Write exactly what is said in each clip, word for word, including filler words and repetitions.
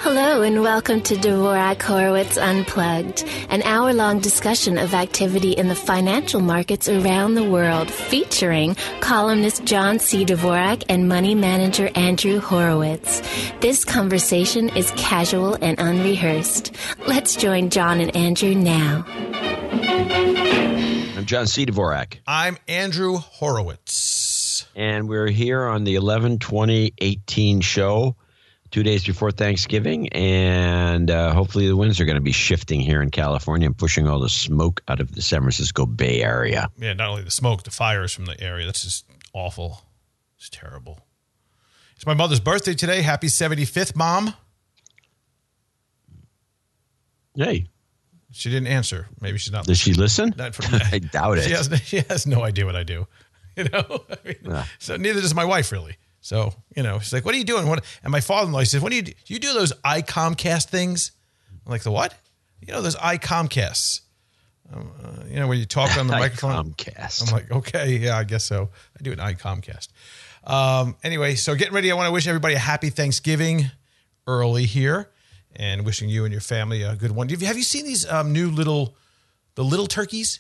Hello and welcome to Dvorak Horowitz Unplugged, an hour-long discussion of activity in the financial markets around the world, featuring columnist John C. Dvorak and money manager Andrew Horowitz. This conversation is casual and unrehearsed. Let's join John and Andrew now. I'm John C. Dvorak. I'm Andrew Horowitz. And we're here on the eleven twenty eighteen show, two days before Thanksgiving, and uh, hopefully the winds are going to be shifting here in California and pushing all the smoke out of the San Francisco Bay Area. Yeah, not only the smoke, the fires from the area. That's just awful. It's terrible. It's my mother's birthday today. Happy seventy-fifth, Mom. Hey. She didn't answer. Maybe she's not. Does she listen? Not from, I doubt it. She has, she has no idea what I do. You know? I mean, yeah. So neither does my wife, really. So, you know, she's like, what are you doing? What? And my father-in-law, he says, what do you do? You do those iComcast things? I'm like, the what? You know, those iComcasts. Um, uh, you know, where you talk on the microphone. iComcast. I'm like, okay, yeah, I guess so. I do an iComcast. Um, anyway, so getting ready. I want to wish everybody a happy Thanksgiving early here, and wishing you and your family a good one. Have you, have you seen these um, new little, the little turkeys?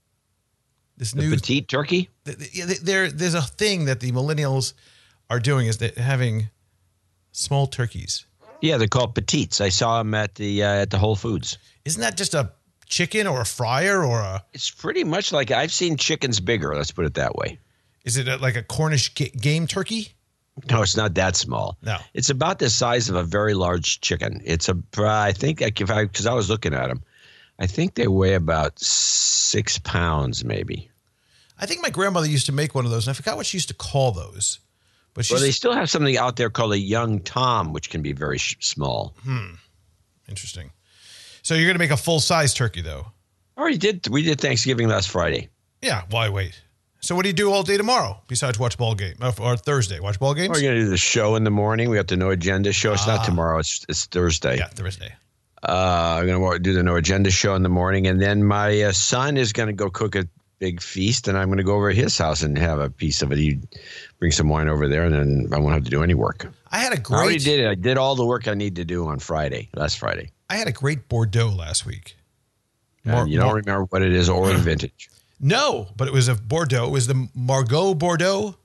This the new petite turkey? The, the, there, there's a thing that the millennials are doing is that having small turkeys. Yeah, they're called petites. I saw them at the uh, at the Whole Foods. Isn't that just a chicken or a fryer or a? It's pretty much like I've seen chickens bigger. Let's put it that way. Is it a, like a Cornish ga- game turkey? No, it's not that small. No, it's about the size of a very large chicken. It's a. I think if I because I was looking at them, I think they weigh about six pounds, maybe. I think my grandmother used to make one of those, and I forgot what she used to call those. But well, they still have something out there called a young tom, which can be very sh- small. Hmm. Interesting. So you're going to make a full-size turkey, though? I already did. We did Thanksgiving last Friday. Yeah. Why wait? So what do you do all day tomorrow besides watch ball game or, or Thursday? Watch ball games? We're going to do the show in the morning. We have the No Agenda show. It's ah. not tomorrow. It's it's Thursday. Yeah, Thursday. Uh, I'm going to do the No Agenda show in the morning, and then my uh, son is going to go cook a big feast, and I'm going to go over to his house and have a piece of it. He bring some wine over there, and then I won't have to do any work. I had a great. I already did it. I did all the work I need to do on Friday, last Friday. I had a great Bordeaux last week. More, you don't more, remember what it is or the vintage? No, but it was a Bordeaux. It was the Margaux Bordeaux.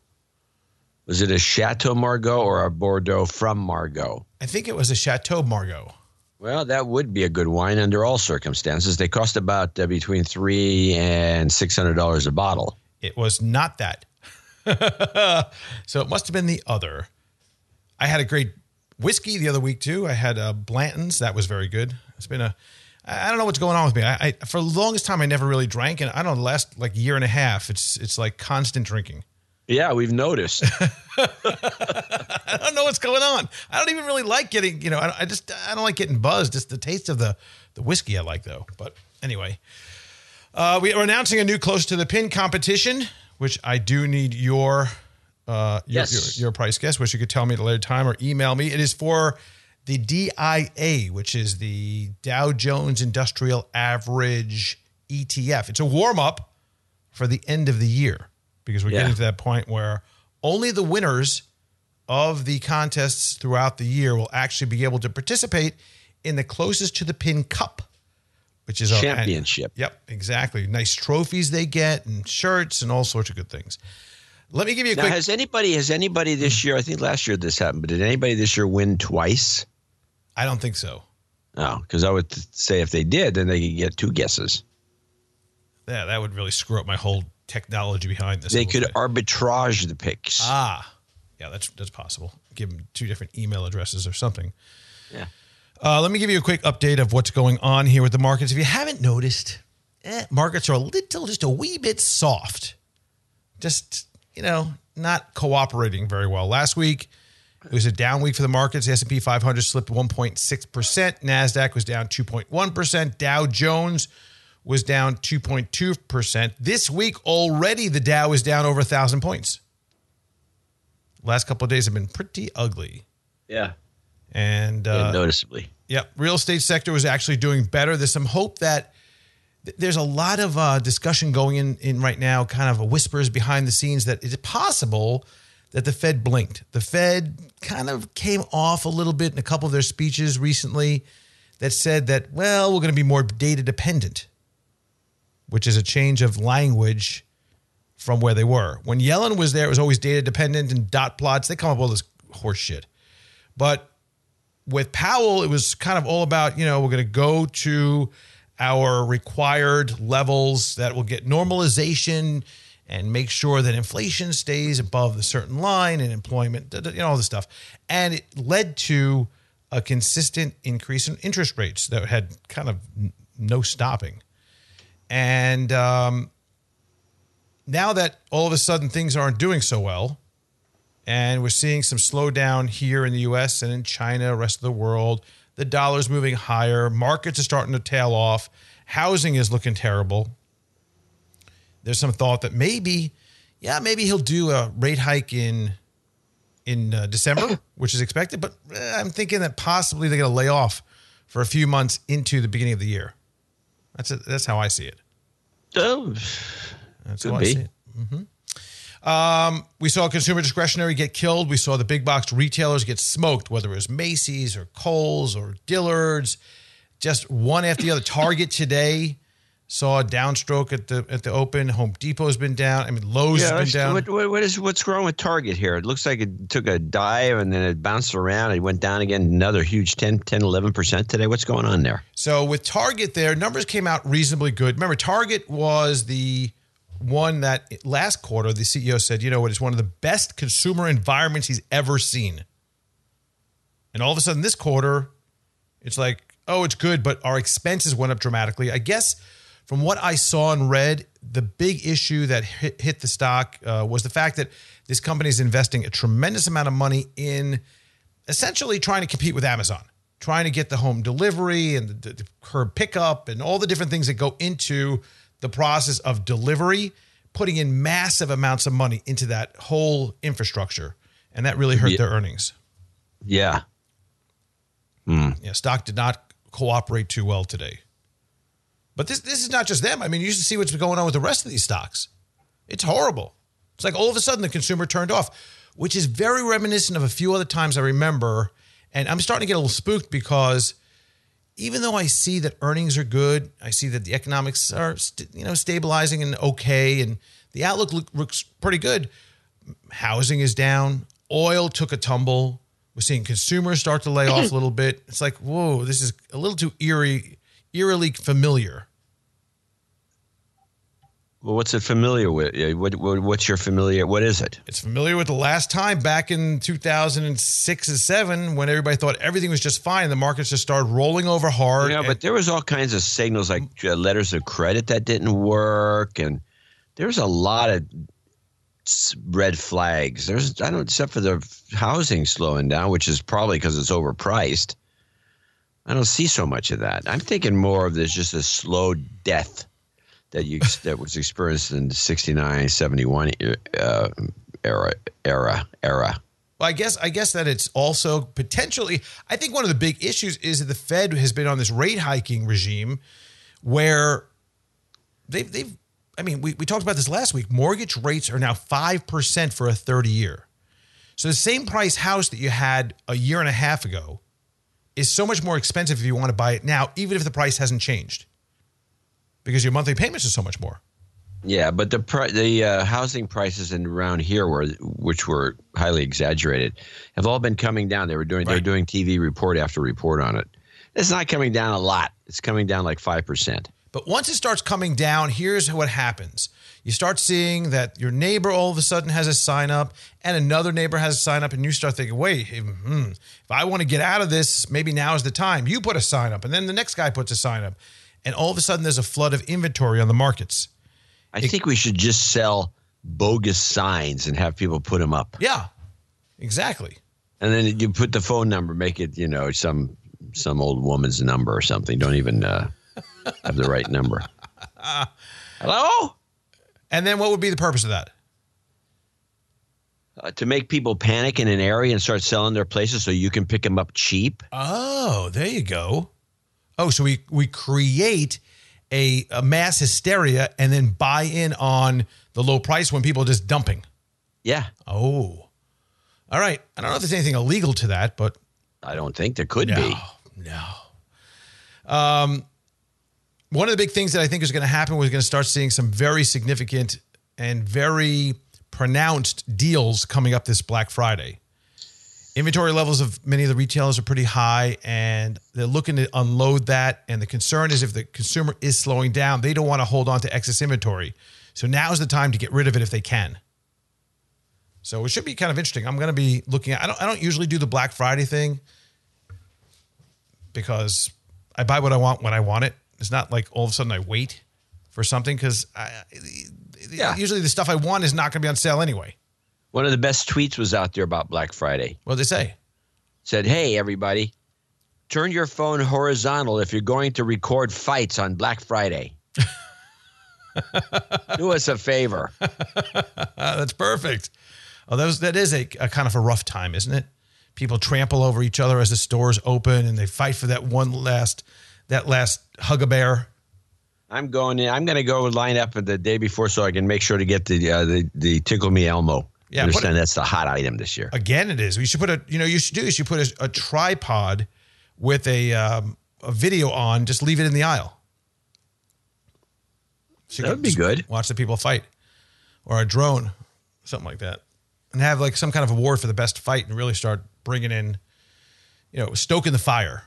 Was it a Chateau Margaux or a Bordeaux from Margaux? I think it was a Chateau Margaux. Well, that would be a good wine under all circumstances. They cost about uh, between three and six hundred dollars a bottle. It was not that. So it must have been the other. I had a great whiskey the other week too. I had uh, Blanton's. That was very good. It's been a. I don't know what's going on with me. I, I for the longest time I never really drank, and I don't know, the last like year and a half. It's it's like constant drinking. Yeah, we've noticed. I don't know what's going on. I don't even really like getting, you know, I, I just, I don't like getting buzzed. Just the taste of the, the whiskey I like, though. But anyway, uh, we are announcing a new Close to the Pin competition, which I do need your, uh, your, yes. your, your price guess, which you could tell me at a later time or email me. It is for the D I A, which is the Dow Jones Industrial Average E T F. It's a warm-up for the end of the year. Because we're yeah. getting to that point where only the winners of the contests throughout the year will actually be able to participate in the Closest to the Pin Cup, which is championship. A, yep, exactly. Nice trophies they get and shirts and all sorts of good things. Let me give you a now, quick. Has anybody has anybody this year? I think last year this happened, but did anybody this year win twice? I don't think so. No, because I would say if they did, then they could get two guesses. Yeah, that would really screw up my whole technology behind this. They could say. arbitrage the picks. Ah, yeah, that's that's possible. Give them two different email addresses or something. Yeah. Uh, let me give you a quick update of what's going on here with the markets. If you haven't noticed, eh, markets are a little, just a wee bit soft. Just, you know, not cooperating very well. Last week, it was a down week for the markets. The S and P five hundred slipped one point six percent. NASDAQ was down two point one percent. Dow Jones was down two point two percent. This week already, the Dow is down over one thousand points. Last couple of days have been pretty ugly. Yeah. And uh, yeah, noticeably. Yep. Real estate sector was actually doing better. There's some hope that th- there's a lot of uh, discussion going in, in right now, kind of whispers behind the scenes that it's possible that the Fed blinked. The Fed kind of came off a little bit in a couple of their speeches recently that said that, well, we're going to be more data dependent, which is a change of language from where they were. When Yellen was there, it was always data dependent and dot plots. They come up with all this horse shit. But with Powell, it was kind of all about, you know, we're going to go to our required levels that will get normalization and make sure that inflation stays above the certain line and employment, you know, all this stuff. And it led to a consistent increase in interest rates that had kind of no stopping. And um, now that all of a sudden things aren't doing so well, and we're seeing some slowdown here in the U S and in China, rest of the world, the dollar's moving higher, markets are starting to tail off, housing is looking terrible. There's some thought that maybe, yeah, maybe he'll do a rate hike in in uh, December, which is expected. But eh, I'm thinking that possibly they're going to lay off for a few months into the beginning of the year. That's a, that's how I see it. Oh, that's could how be. I see it. Mm-hmm. Um, we saw consumer discretionary get killed. We saw the big box retailers get smoked, whether it was Macy's or Kohl's or Dillard's, just one after the other. Target today saw a downstroke at the at the open. Home Depot's been down. I mean, Lowe's Yeah, has been down. what, what, what is what's wrong with Target here? It looks like it took a dive and then it bounced around. It went down again, another huge ten, ten, eleven percent today. What's going on there? So with Target there, numbers came out reasonably good. Remember, Target was the one that last quarter, the C E O said, you know what, it's one of the best consumer environments he's ever seen. And all of a sudden this quarter, it's like, oh, it's good, but our expenses went up dramatically. I guess from what I saw and read, the big issue that hit, hit the stock uh, was the fact that this company is investing a tremendous amount of money in essentially trying to compete with Amazon, trying to get the home delivery and the, the curb pickup and all the different things that go into the process of delivery, putting in massive amounts of money into that whole infrastructure. And that really hurt Yeah. their earnings. Yeah. Mm. Yeah, stock did not cooperate too well today. But this this is not just them. I mean, you should see what's going on with the rest of these stocks. It's horrible. It's like all of a sudden the consumer turned off, which is very reminiscent of a few other times I remember. And I'm starting to get a little spooked because even though I see that earnings are good, I see that the economics are st- you know stabilizing and okay, and the outlook look, looks pretty good. Housing is down. Oil took a tumble. We're seeing consumers start to lay off a little bit. It's like, whoa, this is a little too eerie, eerily familiar. Well, what's it familiar with? What, what, what's your familiar? What is it? It's familiar with the last time back in two thousand six and seven when everybody thought everything was just fine. The markets just started rolling over hard. Yeah, but there was all kinds of signals like uh, letters of credit that didn't work, and there's a lot of red flags. There's I don't except for the housing slowing down, which is probably because it's overpriced. I don't see so much of that. I'm thinking more of this just a slow death that you that was experienced in the sixty-nine, seventy-one uh, era era era. Well, I guess I guess that it's also potentially. I think one of the big issues is that the Fed has been on this rate hiking regime, where they've they've. I mean, we we talked about this last week. Mortgage rates are now five percent for a thirty year. So the same price house that you had a year and a half ago is so much more expensive if you want to buy it now, even if the price hasn't changed, because your monthly payments are so much more. Yeah, but the pri- the uh, housing prices in around here, were which were highly exaggerated, have all been coming down. They were doing Right. they're doing T V report after report on it. It's not coming down a lot. It's coming down like five percent. But once it starts coming down, here's what happens. You start seeing that your neighbor all of a sudden has a sign up and another neighbor has a sign up, and you start thinking, wait, hmm, if I want to get out of this, maybe now is the time. You put a sign up, and then the next guy puts a sign up. And all of a sudden there's a flood of inventory on the markets. I think we should just sell bogus signs and have people put them up. Yeah, exactly. And then you put the phone number, make it, you know, some some old woman's number or something. Don't even uh, have the right number. Hello? And then what would be the purpose of that? Uh, to make people panic in an area and start selling their places so you can pick them up cheap. Oh, there you go. Oh, so we, we create a, a mass hysteria and then buy in on the low price when people are just dumping. Yeah. Oh, All right. I don't know if there's anything illegal to that, but I don't think there could no, be. No. Um, one of the big things that I think is going to happen, we're going to start seeing some very significant and very pronounced deals coming up this Black Friday. Inventory levels of many of the retailers are pretty high, and they're looking to unload that. And the concern is if the consumer is slowing down, they don't want to hold on to excess inventory. So now's the time to get rid of it if they can. So it should be kind of interesting. I'm going to be looking at, I don't, I don't usually do the Black Friday thing because I buy what I want when I want it. It's not like all of a sudden I wait for something because yeah. usually the stuff I want is not going to be on sale anyway. One of the best tweets was out there about Black Friday. What did they say? Said, hey, everybody, turn your phone horizontal if you're going to record fights on Black Friday. Do us a favor. That's perfect. Oh, that, was, that is a, a kind of a rough time, isn't it? People trample over each other as the stores open, and they fight for that one last, that last hug-a-bear. I'm going in. I'm going to go line up the day before so I can make sure to get the uh, the, the Tickle Me Elmo. Yeah, I understand that's the hot item this year. Again, it is. We should put a, you know, you should do is you put a, a tripod with a um, a video on. Just leave it in the aisle. So that would be good. Watch the people fight, or a drone, something like that, and have like some kind of award for the best fight, and really start bringing in, you know, stoking the fire.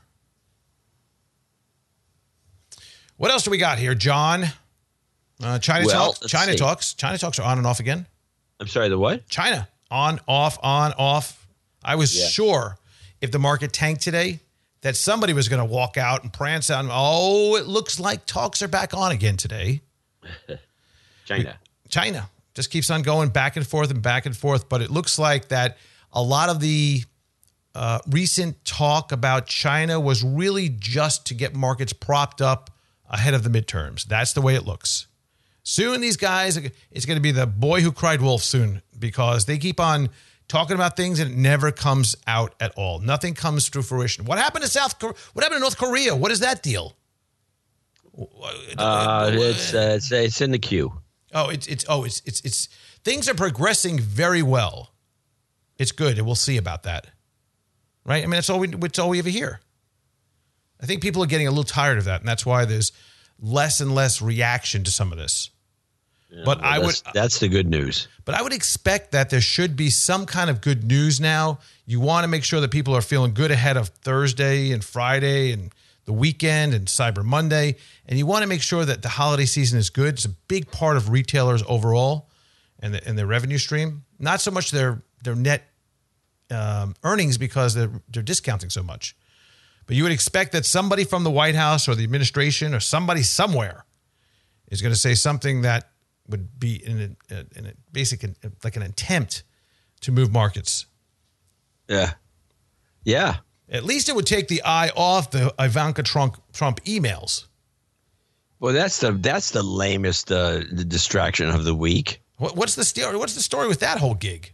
What else do we got here, John? Uh, China well, talks. China see. talks. China talks are on and off again. I'm sorry, the what? China. On, off, on, off. I was yeah. sure if the market tanked today that somebody was going to walk out and prance out. And, oh, it looks like talks are back on again today. China. China just keeps on going back and forth and back and forth. But it looks like that a lot of the uh, recent talk about China was really just to get markets propped up ahead of the midterms. That's the way it looks. Soon these guys, it's going to be the boy who cried wolf soon because they keep on talking about things and it never comes out at all. Nothing comes to fruition. What happened to South Korea? What happened to North Korea? What is that deal? Uh, it's, uh, it's it's in the queue. Oh, it's it's oh it's it's it's things are progressing very well. It's good, and we'll see about that. Right? I mean, that's all we that's all we ever hear. I think people are getting a little tired of that, and that's why there's less and less reaction to some of this. Yeah, but well, I would that's the good news. But I would expect that there should be some kind of good news now. You want to make sure that people are feeling good ahead of Thursday and Friday and the weekend and Cyber Monday. And you want to make sure that the holiday season is good. It's a big part of retailers overall and, the, and their revenue stream. Not so much their their net um, earnings because they're, they're discounting so much. But you would expect that somebody from the White House or the administration or somebody somewhere is going to say something that would be in a, in a basic, like an attempt to move markets. Yeah. Yeah. At least it would take the eye off the Ivanka Trump, Trump emails. Well, that's the that's the lamest uh, the distraction of the week. What, what's the story? What's the story with that whole gig?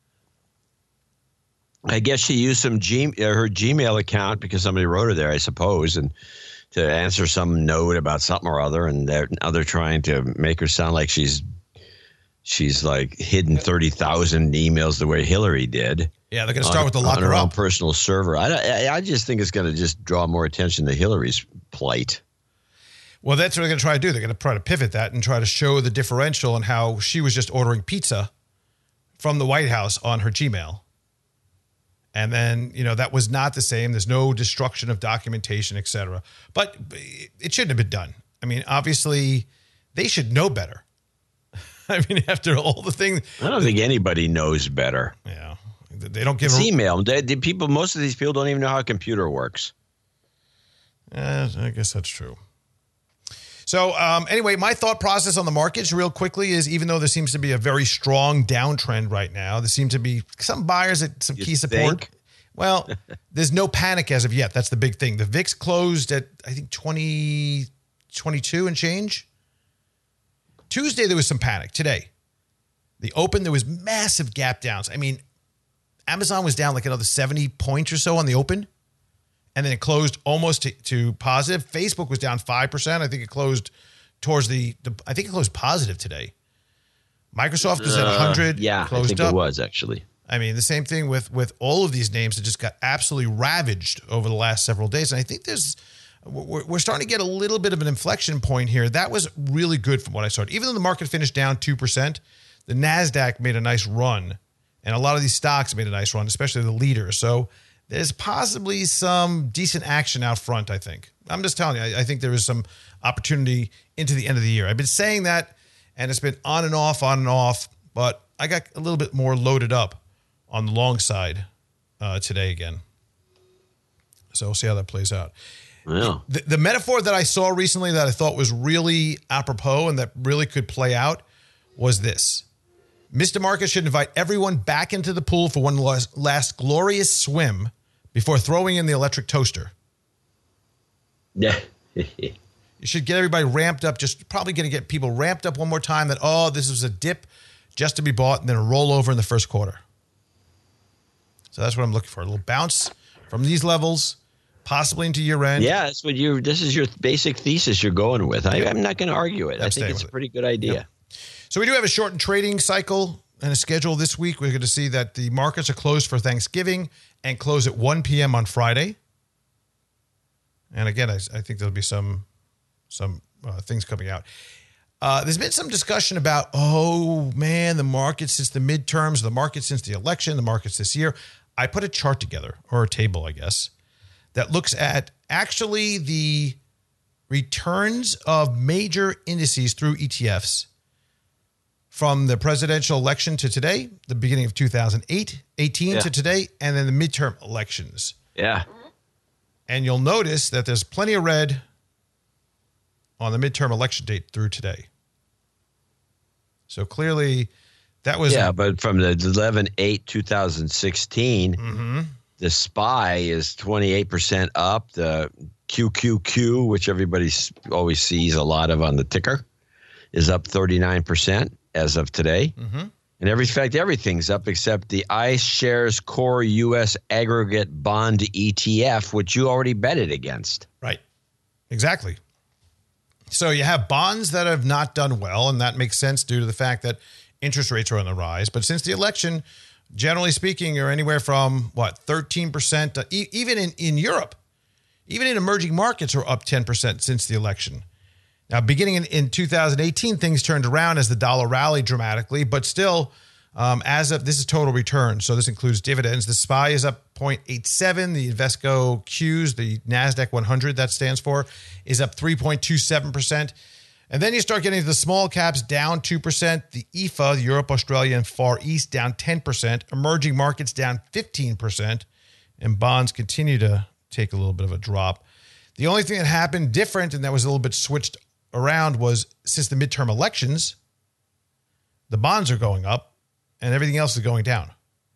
I guess she used some G, uh, her Gmail account because somebody wrote her there, I suppose, and to answer some note about something or other. And they're, now they're trying to make her sound like she's she's like hidden thirty thousand emails the way Hillary did. Yeah, they're going to start on, with the lock on her her own up. personal server. I, I I just think it's going to just draw more attention to Hillary's plight. Well, that's what they're going to try to do. They're going to try to pivot that and try to show the differential and how she was just ordering pizza from the White House on her Gmail. And then, you know, that was not the same. There's no destruction of documentation, et cetera. But it shouldn't have been done. I mean, obviously, they should know better. I mean, after all the things. I don't think anybody knows better. Yeah. They don't give it's a, email. They, they, people, most of these people don't even know how a computer works. Uh, I guess that's true. So um, anyway, my thought process on the markets real quickly is even though there seems to be a very strong downtrend right now, there seem to be some buyers at some You key support. think? Well, there's no panic as of yet. That's the big thing. The V I X closed at, I think, twenty, twenty-two and change. Tuesday, there was some panic. Today, the open, there was massive gap downs. I mean, Amazon was down like another seventy points or so on the open. And then it closed almost to, to positive. Facebook was down five percent. I think it closed towards the, the I think it closed positive today. Microsoft was at one hundred. Uh, yeah, closed I think up. it was actually. I mean, the same thing with, with all of these names that just got absolutely ravaged over the last several days. And I think there's we're, we're starting to get a little bit of an inflection point here. That was really good from what I saw. Even though the market finished down two percent, the NASDAQ made a nice run. And a lot of these stocks made a nice run, especially the leaders. So there's possibly some decent action out front, I think. I'm just telling you, I, I think there is some opportunity into the end of the year. I've been saying that, and it's been on and off, on and off. But I got a little bit more loaded up on the long side uh, today again. So we'll see how that plays out. Wow. The, the metaphor that I saw recently that I thought was really apropos and that really could play out was this. Mister Market should invite everyone back into the pool for one last, last glorious swim before throwing in the electric toaster. Yeah. You should get everybody ramped up, just probably going to get people ramped up one more time that, oh, this was a dip just to be bought and then a rollover in the first quarter. So that's what I'm looking for. A little bounce from these levels, possibly into year end. Yeah, that's what you. This is your basic thesis you're going with. I, I'm not going to argue it. I'm I think it's a pretty good idea. Yep. So we do have a shortened trading cycle and a schedule this week. We're going to see that the markets are closed for Thanksgiving and close at one p.m. on Friday. And again, I, I think there'll be some some uh, things coming out. Uh, there's been some discussion about, oh, man, the market since the midterms, the market since the election, the markets this year. I put a chart together, or a table, I guess, that looks at actually the returns of major indices through E T Fs from the presidential election to today, the beginning of two thousand eight, eighteen yeah. to today, and then the midterm elections. Yeah. And you'll notice that there's plenty of red on the midterm election date through today. So clearly that was... Yeah, a, but from the eleven eight twenty sixteen, mm-hmm. the S P Y is twenty-eight percent up. The Q Q Q, which everybody always sees a lot of on the ticker, is up thirty-nine percent as of today. Mm-hmm. And every fact, everything's up except the iShares Core U S Aggregate Bond E T F, which you already betted against. Right. Exactly. So you have bonds that have not done well, and that makes sense due to the fact that interest rates are on the rise. But since the election, generally speaking, you're anywhere from, what, thirteen percent, uh, e- even in, in Europe, even in emerging markets are up ten percent since the election. Now, beginning in, in two thousand eighteen, things turned around as the dollar rallied dramatically, but still, um, as of this is total return. So this includes dividends. The S P Y is up zero point eight seven. The Invesco Qs, the NASDAQ one hundred that stands for, is up three point two seven percent. And then you start getting to the small caps down two percent. The E F A, the Europe, Australia, and Far East down ten percent. Emerging markets down fifteen percent. And bonds continue to take a little bit of a drop. The only thing that happened different, and that was a little bit switched around, was since the midterm elections, the bonds are going up and everything else is going down.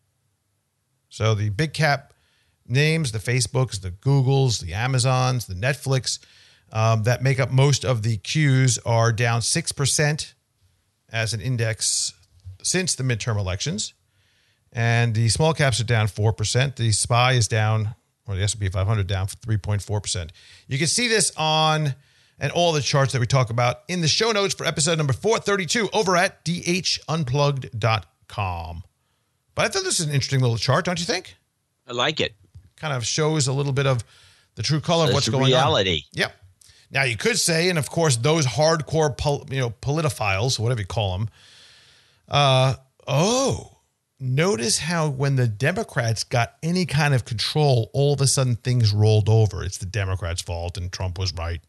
So the big cap names, the Facebooks, the Googles, the Amazons, the Netflix, um, that make up most of the Qs are down six percent as an index since the midterm elections. And the small caps are down four percent. The S P Y is down, or the S and P five hundred down three point four percent. You can see this on and all the charts that we talk about in the show notes for episode number four thirty-two over at d h unplugged dot com. But I thought this is an interesting little chart, don't you think? I like it. Kind of shows a little bit of the true color of That's what's going reality. on. Yep. Now, you could say, and of course, those hardcore pol- you know, politophiles, whatever you call them, uh, oh, notice how when the Democrats got any kind of control, all of a sudden things rolled over. It's the Democrats' fault and Trump was right.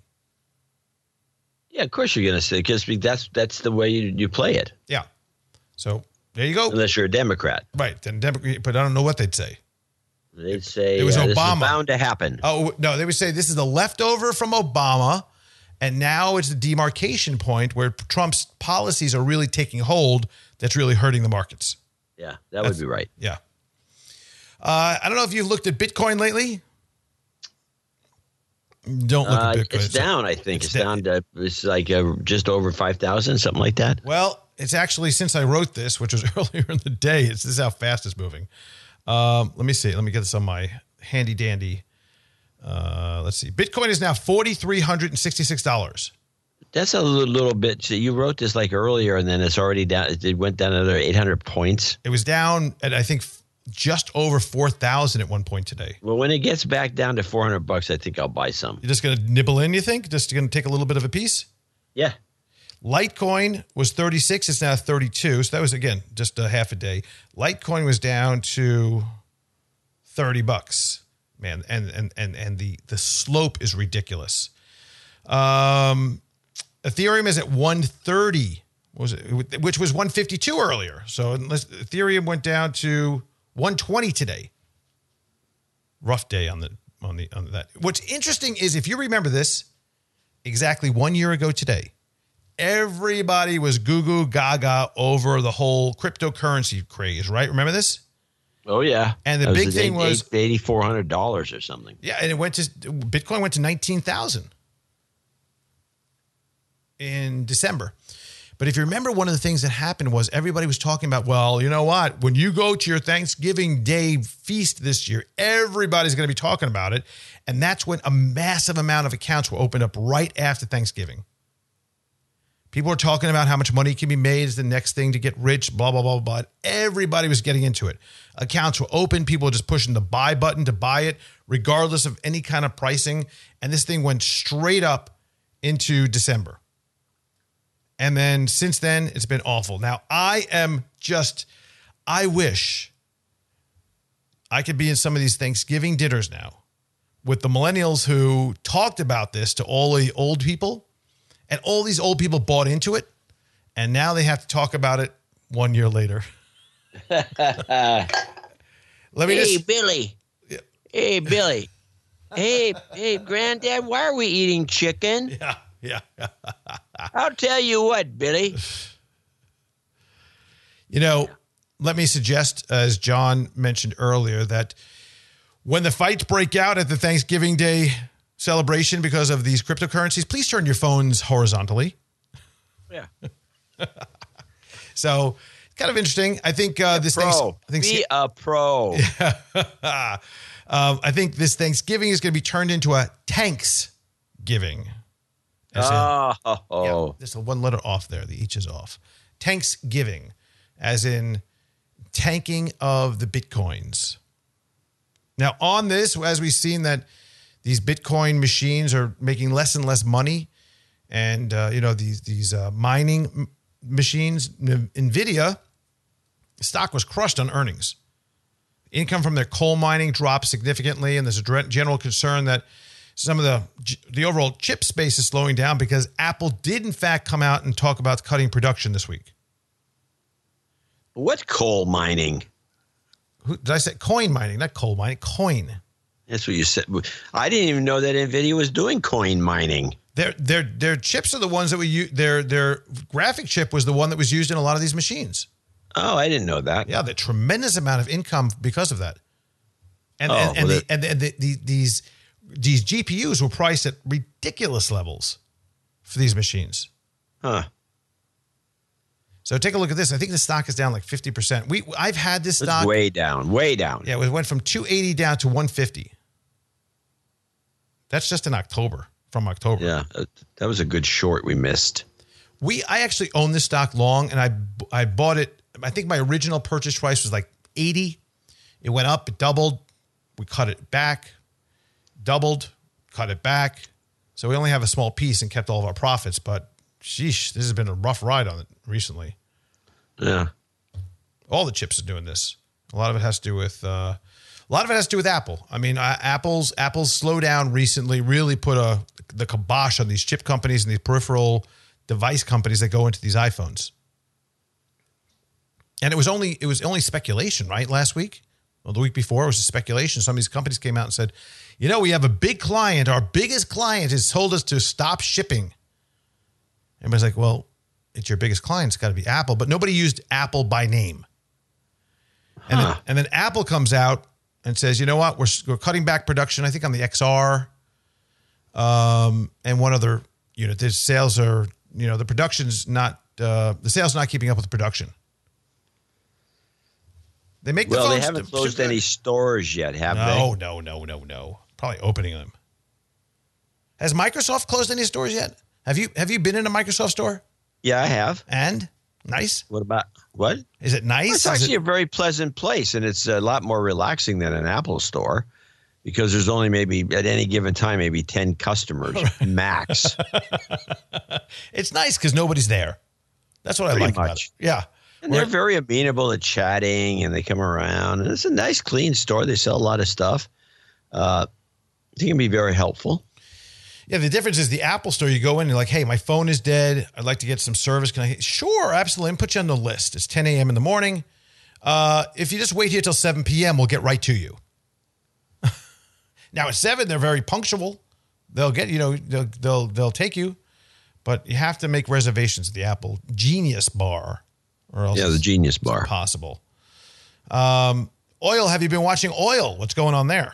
Yeah, of course you're going to say, because that's that's the way you, you play it. Yeah. So there you go. Unless you're a Democrat. Right. Then Democrat, but I don't know what they'd say. They'd say it was uh, Obama. This is bound to happen. Oh, no, they would say this is the leftover from Obama, and now it's the demarcation point where Trump's policies are really taking hold that's really hurting the markets. Yeah, that That's, would be right. Yeah. Uh, I don't know if you've looked at Bitcoin lately. Don't look Uh, at Bitcoin. it's down, I think. It's It's, down to, it's like uh, just over five thousand, something like that. Well, it's actually, since I wrote this, which was earlier in the day, it's, this is how fast it's moving. Um, let me see. Let me get this on my handy dandy. Uh, let's see. Bitcoin is now four thousand three hundred sixty-six dollars. That's a little, little bit. So you wrote this like earlier, and then it's already down. It went down another eight hundred points. It was down at, I think, just over four thousand at one point today. Well, when it gets back down to four hundred bucks, I think I'll buy some. You're just going to nibble in, you think? Just going to take a little bit of a piece? Yeah. Litecoin was thirty-six. It's now thirty-two. So that was, again, just a half a day. Litecoin was down to thirty bucks. Man, and and and and the the slope is ridiculous. Um, Ethereum is at one thirty. Was it, which was one fifty-two earlier. So unless Ethereum went down to one twenty today. Rough day on the on the on that. What's interesting is if you remember this, exactly one year ago today, everybody was goo goo gaga over the whole cryptocurrency craze, right? Remember this? Oh yeah. And the that big was thing eight, was eighty four hundred dollars or something. Yeah, and it went to Bitcoin went to nineteen thousand in December. But if you remember, one of the things that happened was everybody was talking about, well, you know what? When you go to your Thanksgiving Day feast this year, everybody's going to be talking about it. And that's when a massive amount of accounts were opened up right after Thanksgiving. People were talking about how much money can be made as the next thing to get rich, blah, blah, blah, blah. Everybody was getting into it. Accounts were open. People were just pushing the buy button to buy it, regardless of any kind of pricing. And this thing went straight up into December. And then since then, it's been awful. Now, I am just, I wish I could be in some of these Thanksgiving dinners now with the millennials who talked about this to all the old people, and all these old people bought into it, and now they have to talk about it one year later. Let me hey, just, Billy. Yeah. Hey, Billy. hey, hey, Granddad, why are we eating chicken? Yeah, yeah. I'll tell you what, Billy. You know, let me suggest, as John mentioned earlier, that when the fights break out at the Thanksgiving Day celebration because of these cryptocurrencies, please turn your phones horizontally. Yeah. So, kind of interesting. I think uh, this pro. thing. I think Be a pro. um, I think this Thanksgiving is going to be turned into a Tanksgiving. As in, Oh. yeah, there's a one letter off there. The H is off. Tanksgiving, as in tanking of the Bitcoins. Now, on this, as we've seen that these Bitcoin machines are making less and less money, and uh, you know these these uh, mining m- machines, NVIDIA stock was crushed on earnings. Income from their coal mining dropped significantly, and there's a general concern that some of the the overall chip space is slowing down because Apple did in fact come out and talk about cutting production this week. What coal mining? Who, did I say coin mining? Not coal mining, coin. That's what you said. I didn't even know that NVIDIA was doing coin mining. Their their their chips are the ones that we use. Their their graphic chip was the one that was used in a lot of these machines. Oh, I didn't know that. Yeah, the tremendous amount of income because of that. And Oh, and, and, well, the, and, the, and the, the, these these G P Us were priced at ridiculous levels for these machines. Huh. So take a look at this. I think the stock is down like fifty percent. We I've had this It's stock way down, way down. Yeah, it went from two eighty down to one fifty. That's just in October, from October. Yeah, that was a good short we missed. We I actually own this stock long, and I I bought it. I think my original purchase price was like eighty. It went up, it doubled. We cut it back, doubled, cut it back. So we only have a small piece and kept all of our profits. But sheesh, this has been a rough ride on it recently. Yeah. All the chips are doing this. A lot of it has to do with uh, a lot of it has to do with Apple. I mean, uh, Apple's Apple's slowdown recently really put a the kibosh on these chip companies and these peripheral device companies that go into these iPhones. And it was only it was only speculation, right? Last week, well, the week before, it was speculation. Some of these companies came out and said, "You know, we have a big client. Our biggest client has told us to stop shipping." Everybody's like, "Well, it's your biggest client. It's got to be Apple," but nobody used Apple by name. And, Huh. then, and then Apple comes out and says, "You know what? We're we're cutting back production. I think on the X R, um, and one other unit. The sales are, you know, the production's not uh, the sales not keeping up with the production." They make the Well, they phones haven't to- closed to- any stores yet, have No, they? no, no, no, no. Probably opening them. Has Microsoft closed any stores yet? Have you have you been in a Microsoft store? Yeah, I have. And Nice? What about what? Is it nice? Well, it's Is actually it- a very pleasant place, and it's a lot more relaxing than an Apple store because there's only maybe at any given time maybe ten customers max. It's nice because nobody's there. That's what Pretty I like about it. much. Yeah. And they're very amenable to chatting, and they come around. And it's a nice, clean store. They sell a lot of stuff. Uh, it can be very helpful. Yeah, the difference is the Apple store, you go in and you're like, hey, my phone is dead. I'd like to get some service. Can I? Sure, absolutely. And put you on the list. It's ten a.m. in the morning. Uh, if you just wait here till seven p.m., we'll get right to you. Now at seven, they're very punctual. They'll get, you know, they'll, they'll, they'll take you. But you have to make reservations at the Apple Genius Bar. Or else Yeah, the Genius Bar. Possible. Um, oil, have you been watching oil? What's going on there?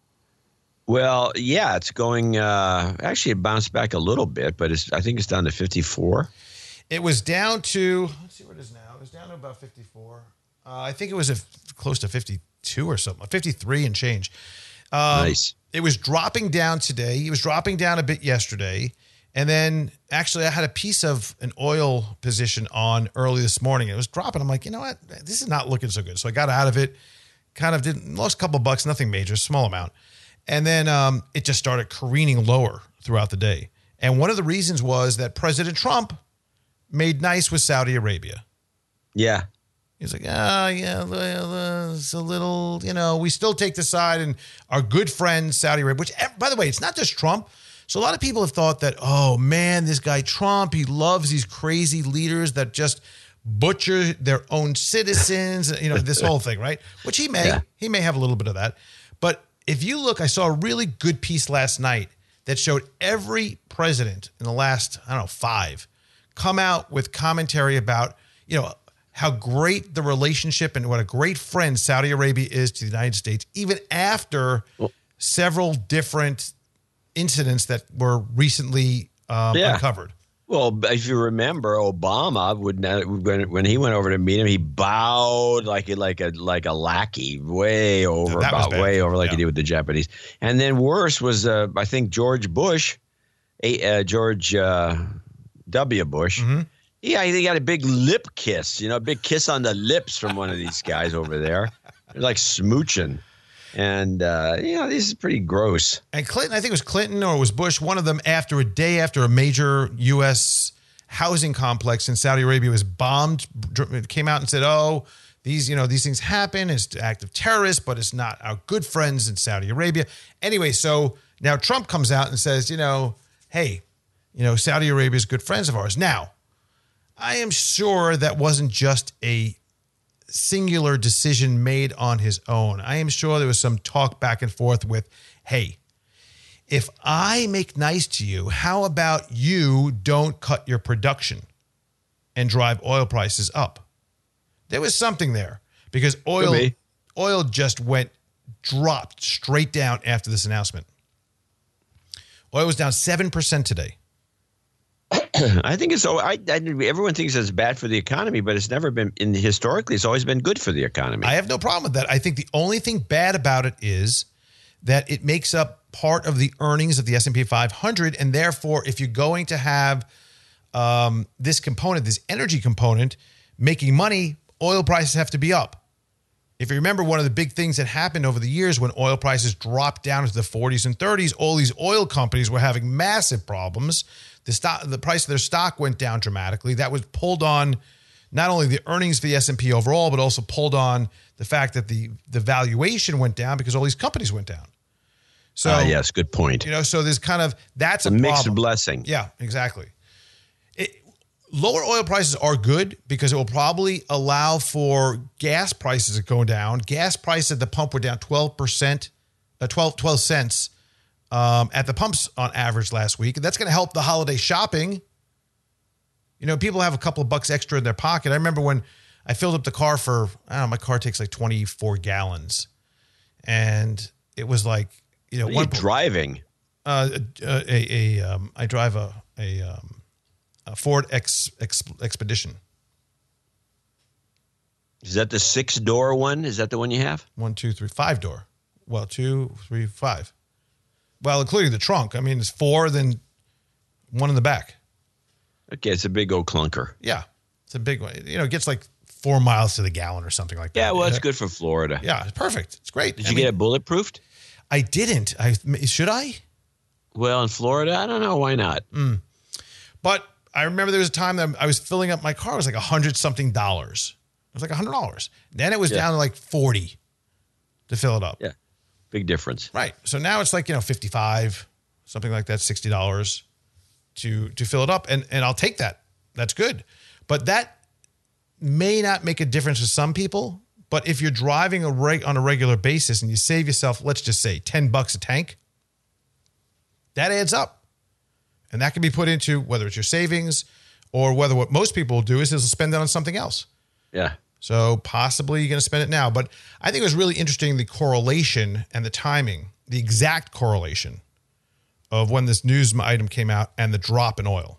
Well, yeah, it's going. Uh, actually, it bounced back a little bit, but it's. I think it's down to fifty-four. It was down to. Let's see what it is now. It was down to about fifty-four. Uh, I think it was a, close to fifty-two or something. fifty-three and change. Um, Nice. It was dropping down today. It was dropping down a bit yesterday, and then actually, I had a piece of an oil position on early this morning. It was dropping. I'm like, you know what? This is not looking so good. So I got out of it. Kind of did lost a couple of bucks. Nothing major. Small amount. And then um, it just started careening lower throughout the day. And one of the reasons was that President Trump made nice with Saudi Arabia. Yeah. He's like, ah, oh, yeah, well, uh, it's a little, you know, we still take the side and our good friend Saudi Arabia, which, by the way, it's not just Trump. So a lot of people have thought that, oh, man, this guy Trump, he loves these crazy leaders that just butcher their own citizens, you know, this whole thing, right? Which he may. Yeah. He may have a little bit of that. But if you look, I saw a really good piece last night that showed every president in the last, I don't know, five come out with commentary about, you know, how great the relationship and what a great friend Saudi Arabia is to the United States, even after well, several different incidents that were recently um, yeah. uncovered. Well, if you remember, Obama would not, when when he went over to meet him, he bowed like a, like a like a lackey, way over, about way over, like yeah. he did with the Japanese. And then worse was, uh, I think George Bush, uh, George uh, W. Bush. Mm-hmm. Yeah, he got a big lip kiss, you know, a big kiss on the lips from one of these guys over there. They're like smooching. And, uh, you know, this is pretty gross. And Clinton, I think it was Clinton or it was Bush, one of them, after a day after a major U S housing complex in Saudi Arabia was bombed, came out and said, oh, these, you know, these things happen. It's an act of terrorists, but it's not our good friends in Saudi Arabia. Anyway, so now Trump comes out and says, you know, hey, you know, Saudi Arabia is good friends of ours. Now, I am sure that wasn't just a singular decision made on his own. I am sure there was some talk back and forth with, hey, if I make nice to you, how about you don't cut your production and drive oil prices up? There was something there because oil be. oil just went, dropped straight down after this announcement. Oil was down seven percent today. I think it's so. I, I everyone thinks it's bad for the economy, but it's never been. In historically, it's always been good for the economy. I have no problem with that. I think the only thing bad about it is that it makes up part of the earnings of the S and P five hundred, and therefore, if you're going to have um, this component, this energy component, making money, oil prices have to be up. If you remember, one of the big things that happened over the years when oil prices dropped down into the forties and thirties, all these oil companies were having massive problems. The stock, the price of their stock went down dramatically. That was pulled on not only the earnings for the S and P overall, but also pulled on the fact that the, the valuation went down because all these companies went down. So, uh, yes, good point. You know, so there's kind of, that's a, a mixed problem. blessing. Yeah, exactly. It, lower oil prices are good because it will probably allow for gas prices to go down. Gas prices at the pump were down twelve percent, uh, twelve, twelve cents. Um, at the pumps on average last week. And that's going to help the holiday shopping. You know, people have a couple of bucks extra in their pocket. I remember when I filled up the car for, I don't know, my car takes like twenty-four gallons. And it was like, you know, what are one you driving? Uh, a, a, a um, I drive a, a, um, a Ford X, X Expedition. Is that the six door one? Is that the one you have? One, two, three, five door. Well, two, three, five. Well, including the trunk. I mean, it's four, then one in the back. Okay, it's a big old clunker. Yeah. It's a big one. You know, it gets like four miles to the gallon or something like that. Yeah, well, it's good for Florida. Yeah, it's perfect. It's great. Did I you mean, get it bulletproofed? I didn't. I should I? Well, in Florida, I don't know. Why not? Mm. But I remember there was a time that I was filling up my car. It was like a hundred something dollars. It was like a hundred dollars. Then it was Yeah. down to like forty to fill it up. Yeah, big difference. Right. So now it's like, you know, fifty-five, something like that, sixty dollars to to fill it up. And and I'll take that. That's good. But that may not make a difference to some people. But if you're driving a reg- on a regular basis and you save yourself, let's just say ten bucks a tank, that adds up. And that can be put into whether it's your savings or whether what most people will do is they'll spend it on something else. Yeah. So possibly you're going to spend it now. But I think it was really interesting, the correlation and the timing, the exact correlation of when this news item came out and the drop in oil.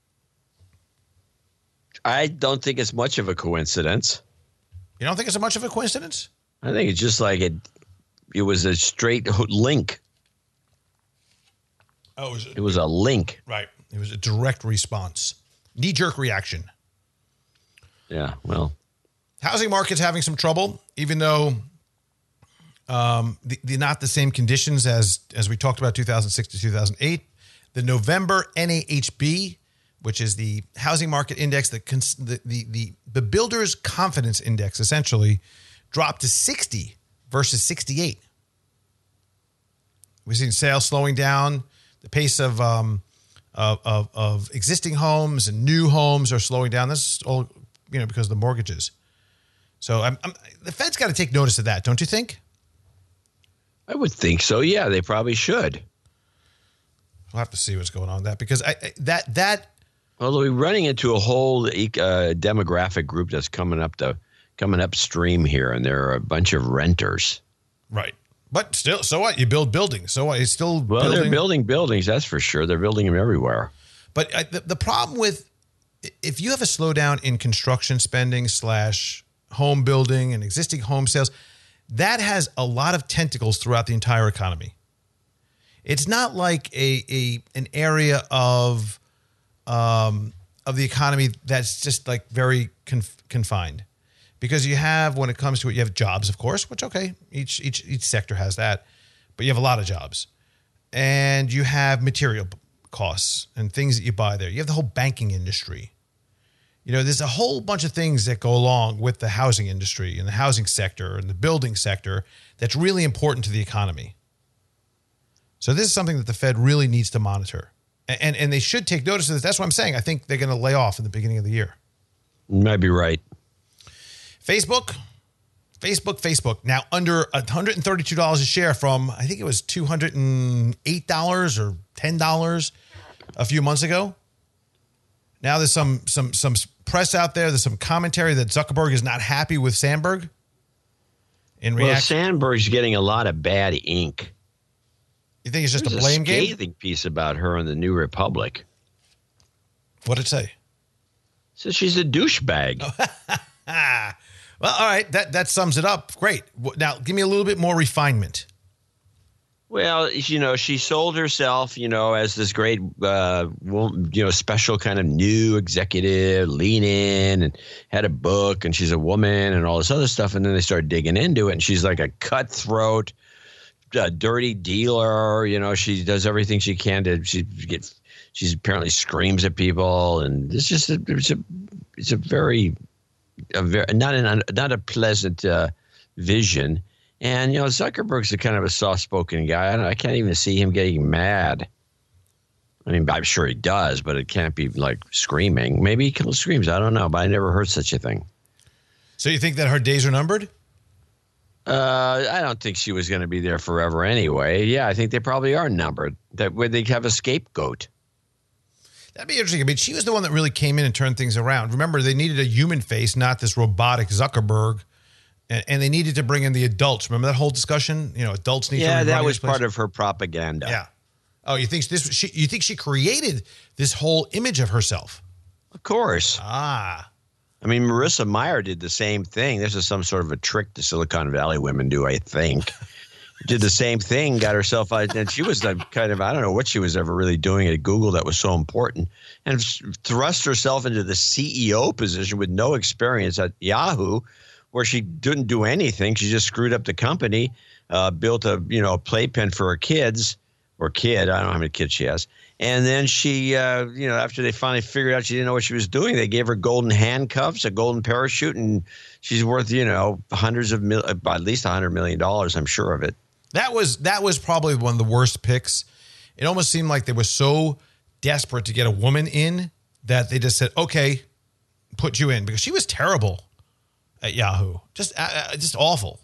I don't think it's much of a coincidence. You don't think it's much of a coincidence? I think it's just like it, it was a straight link. Oh, it was, It was a link. right. It was a direct response, knee-jerk reaction. Yeah, well. Housing market's having some trouble, even though um, the, the not the same conditions as as we talked about two thousand six to two thousand eight. The November N A H B, which is the housing market index, the cons- the the the, the builder's confidence index, essentially dropped to sixty versus sixty-eight. We've seen sales slowing down. The pace of um, of, of of existing homes and new homes are slowing down. This is all, you know, because of the mortgages. So I'm, I'm, the Fed's got to take notice of that, don't you think? I would think so. Yeah, they probably should. We'll have to see what's going on with that, because I, I, that that Although we're running into a whole uh, demographic group that's coming up the coming upstream here, and there are a bunch of renters. right. But still, so what? You build buildings. So what? It's still Well, building. they're building buildings, that's for sure. They're building them everywhere. But uh, the, the problem with, if you have a slowdown in construction spending slash home building and existing home sales, that has a lot of tentacles throughout the entire economy. It's not like a, a an area of um, of the economy that's just like very conf- confined, because you have, when it comes to it, you have jobs, of course, which okay, each each each sector has that, but you have a lot of jobs, and you have material costs and things that you buy there. You have the whole banking industry. You know, there's a whole bunch of things that go along with the housing industry and the housing sector and the building sector that's really important to the economy. So this is something that the Fed really needs to monitor. And, and, and they should take notice of this. That's what I'm saying. I think they're going to lay off in the beginning of the year. You might be right. Facebook, Facebook, Facebook. Now under one hundred thirty-two dollars a share from, I think it was two hundred eight dollars or ten dollars a few months ago. Now there's some some some press out there. There's some commentary that Zuckerberg is not happy with Sandberg. In Well, reaction, Sandberg's getting a lot of bad ink. you think it's just There's a blame a game? scathing piece about her in the New Republic. What'd it say? So she's a douchebag. Ah, well, all right. That that sums it up. Great. Now, give me a little bit more refinement. Well, you know, she sold herself, you know, as this great, uh, you know, special kind of new executive, lean in, and had a book, and she's a woman and all this other stuff. And then they started digging into it, and she's like a cutthroat, uh, dirty dealer. You know, she does everything she can to she get. She's apparently screams at people, and it's just a, it's a, it's a very, a very not an not a pleasant uh, vision. And, you know, Zuckerberg's a kind of a soft-spoken guy. I, don't, I can't even see him getting mad. I mean, I'm sure he does, but it can't be like screaming. Maybe he screams. I don't know, but I never heard such a thing. So you think that her days are numbered? Uh, I don't think she was going to be there forever anyway. Yeah, I think they probably are numbered. That where they have a scapegoat. That'd be interesting. I mean, she was the one that really came in and turned things around. Remember, they needed a human face, not this robotic Zuckerberg. And, and they needed to bring in the adults. Remember that whole discussion? You know, adults need to Yeah, be that running was this place? part of her propaganda. Yeah. Oh, you think this? She, you think she created this whole image of herself? Of course. Ah. I mean, Marissa Mayer did the same thing. This is some sort of a trick the Silicon Valley women do, I think. did the same thing, got herself out. And she was like kind of, I don't know what she was ever really doing at Google that was so important, and thrust herself into the C E O position with no experience at Yahoo, where she didn't do anything. She just screwed up the company, uh, built a, you know, a playpen for her kids or kid. I don't know how many kids she has. And then she, uh, you know, after they finally figured out she didn't know what she was doing, they gave her golden handcuffs, a golden parachute, and she's worth, you know, hundreds of mil, at least a hundred million dollars. I'm sure of it. That was that was probably one of the worst picks. It almost seemed like they were so desperate to get a woman in that they just said, "Okay, put you in," because she was terrible at Yahoo, just uh, just awful.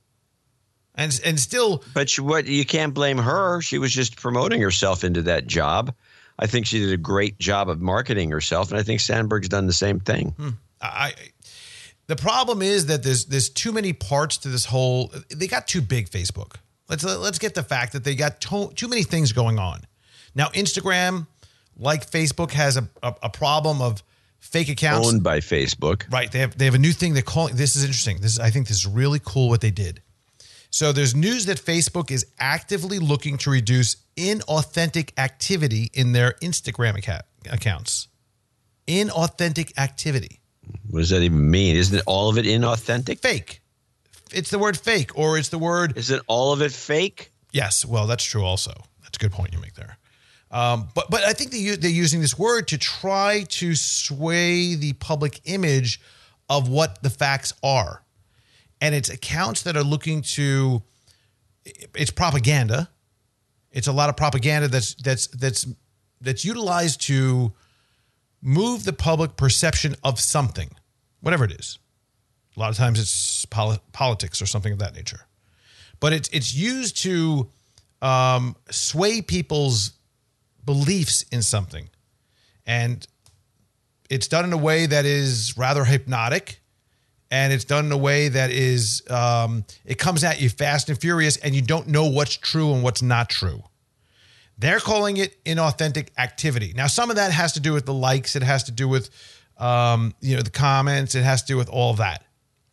And and still, but you, what you can't blame her. She was just promoting herself into that job. I think she did a great job of marketing herself, and I think Sandberg's done the same thing. Hmm. I, the problem is that there's there's too many parts to this whole. They got too big, Facebook. Let's let's get the fact that they got to, too many things going on. Now, Instagram, like Facebook, has a, a, a problem of fake accounts owned by Facebook. Right. They have they have a new thing they're calling. This is interesting. This is, I think this is really cool what they did. So there's news that Facebook is actively looking to reduce inauthentic activity in their Instagram account, accounts. Inauthentic activity. What does that even mean? Isn't all of it inauthentic? Fake. It's the word fake, or it's the word. Isn't all of it fake? Yes. Well, that's true also. That's a good point you make there. Um, but but I think they, they're using this word to try to sway the public image of what the facts are. And it's accounts that are looking to, it's propaganda. It's a lot of propaganda that's that's that's that's utilized to move the public perception of something, whatever it is. A lot of times it's poli- politics or something of that nature. But it's it's used to um, sway people's beliefs in something. And it's done in a way that is rather hypnotic. And it's done in a way that is, um, it comes at you fast and furious, and you don't know what's true and what's not true. They're calling it inauthentic activity. Now, some of that has to do with the likes. It has to do with, um, you know, the comments. It has to do with all of that.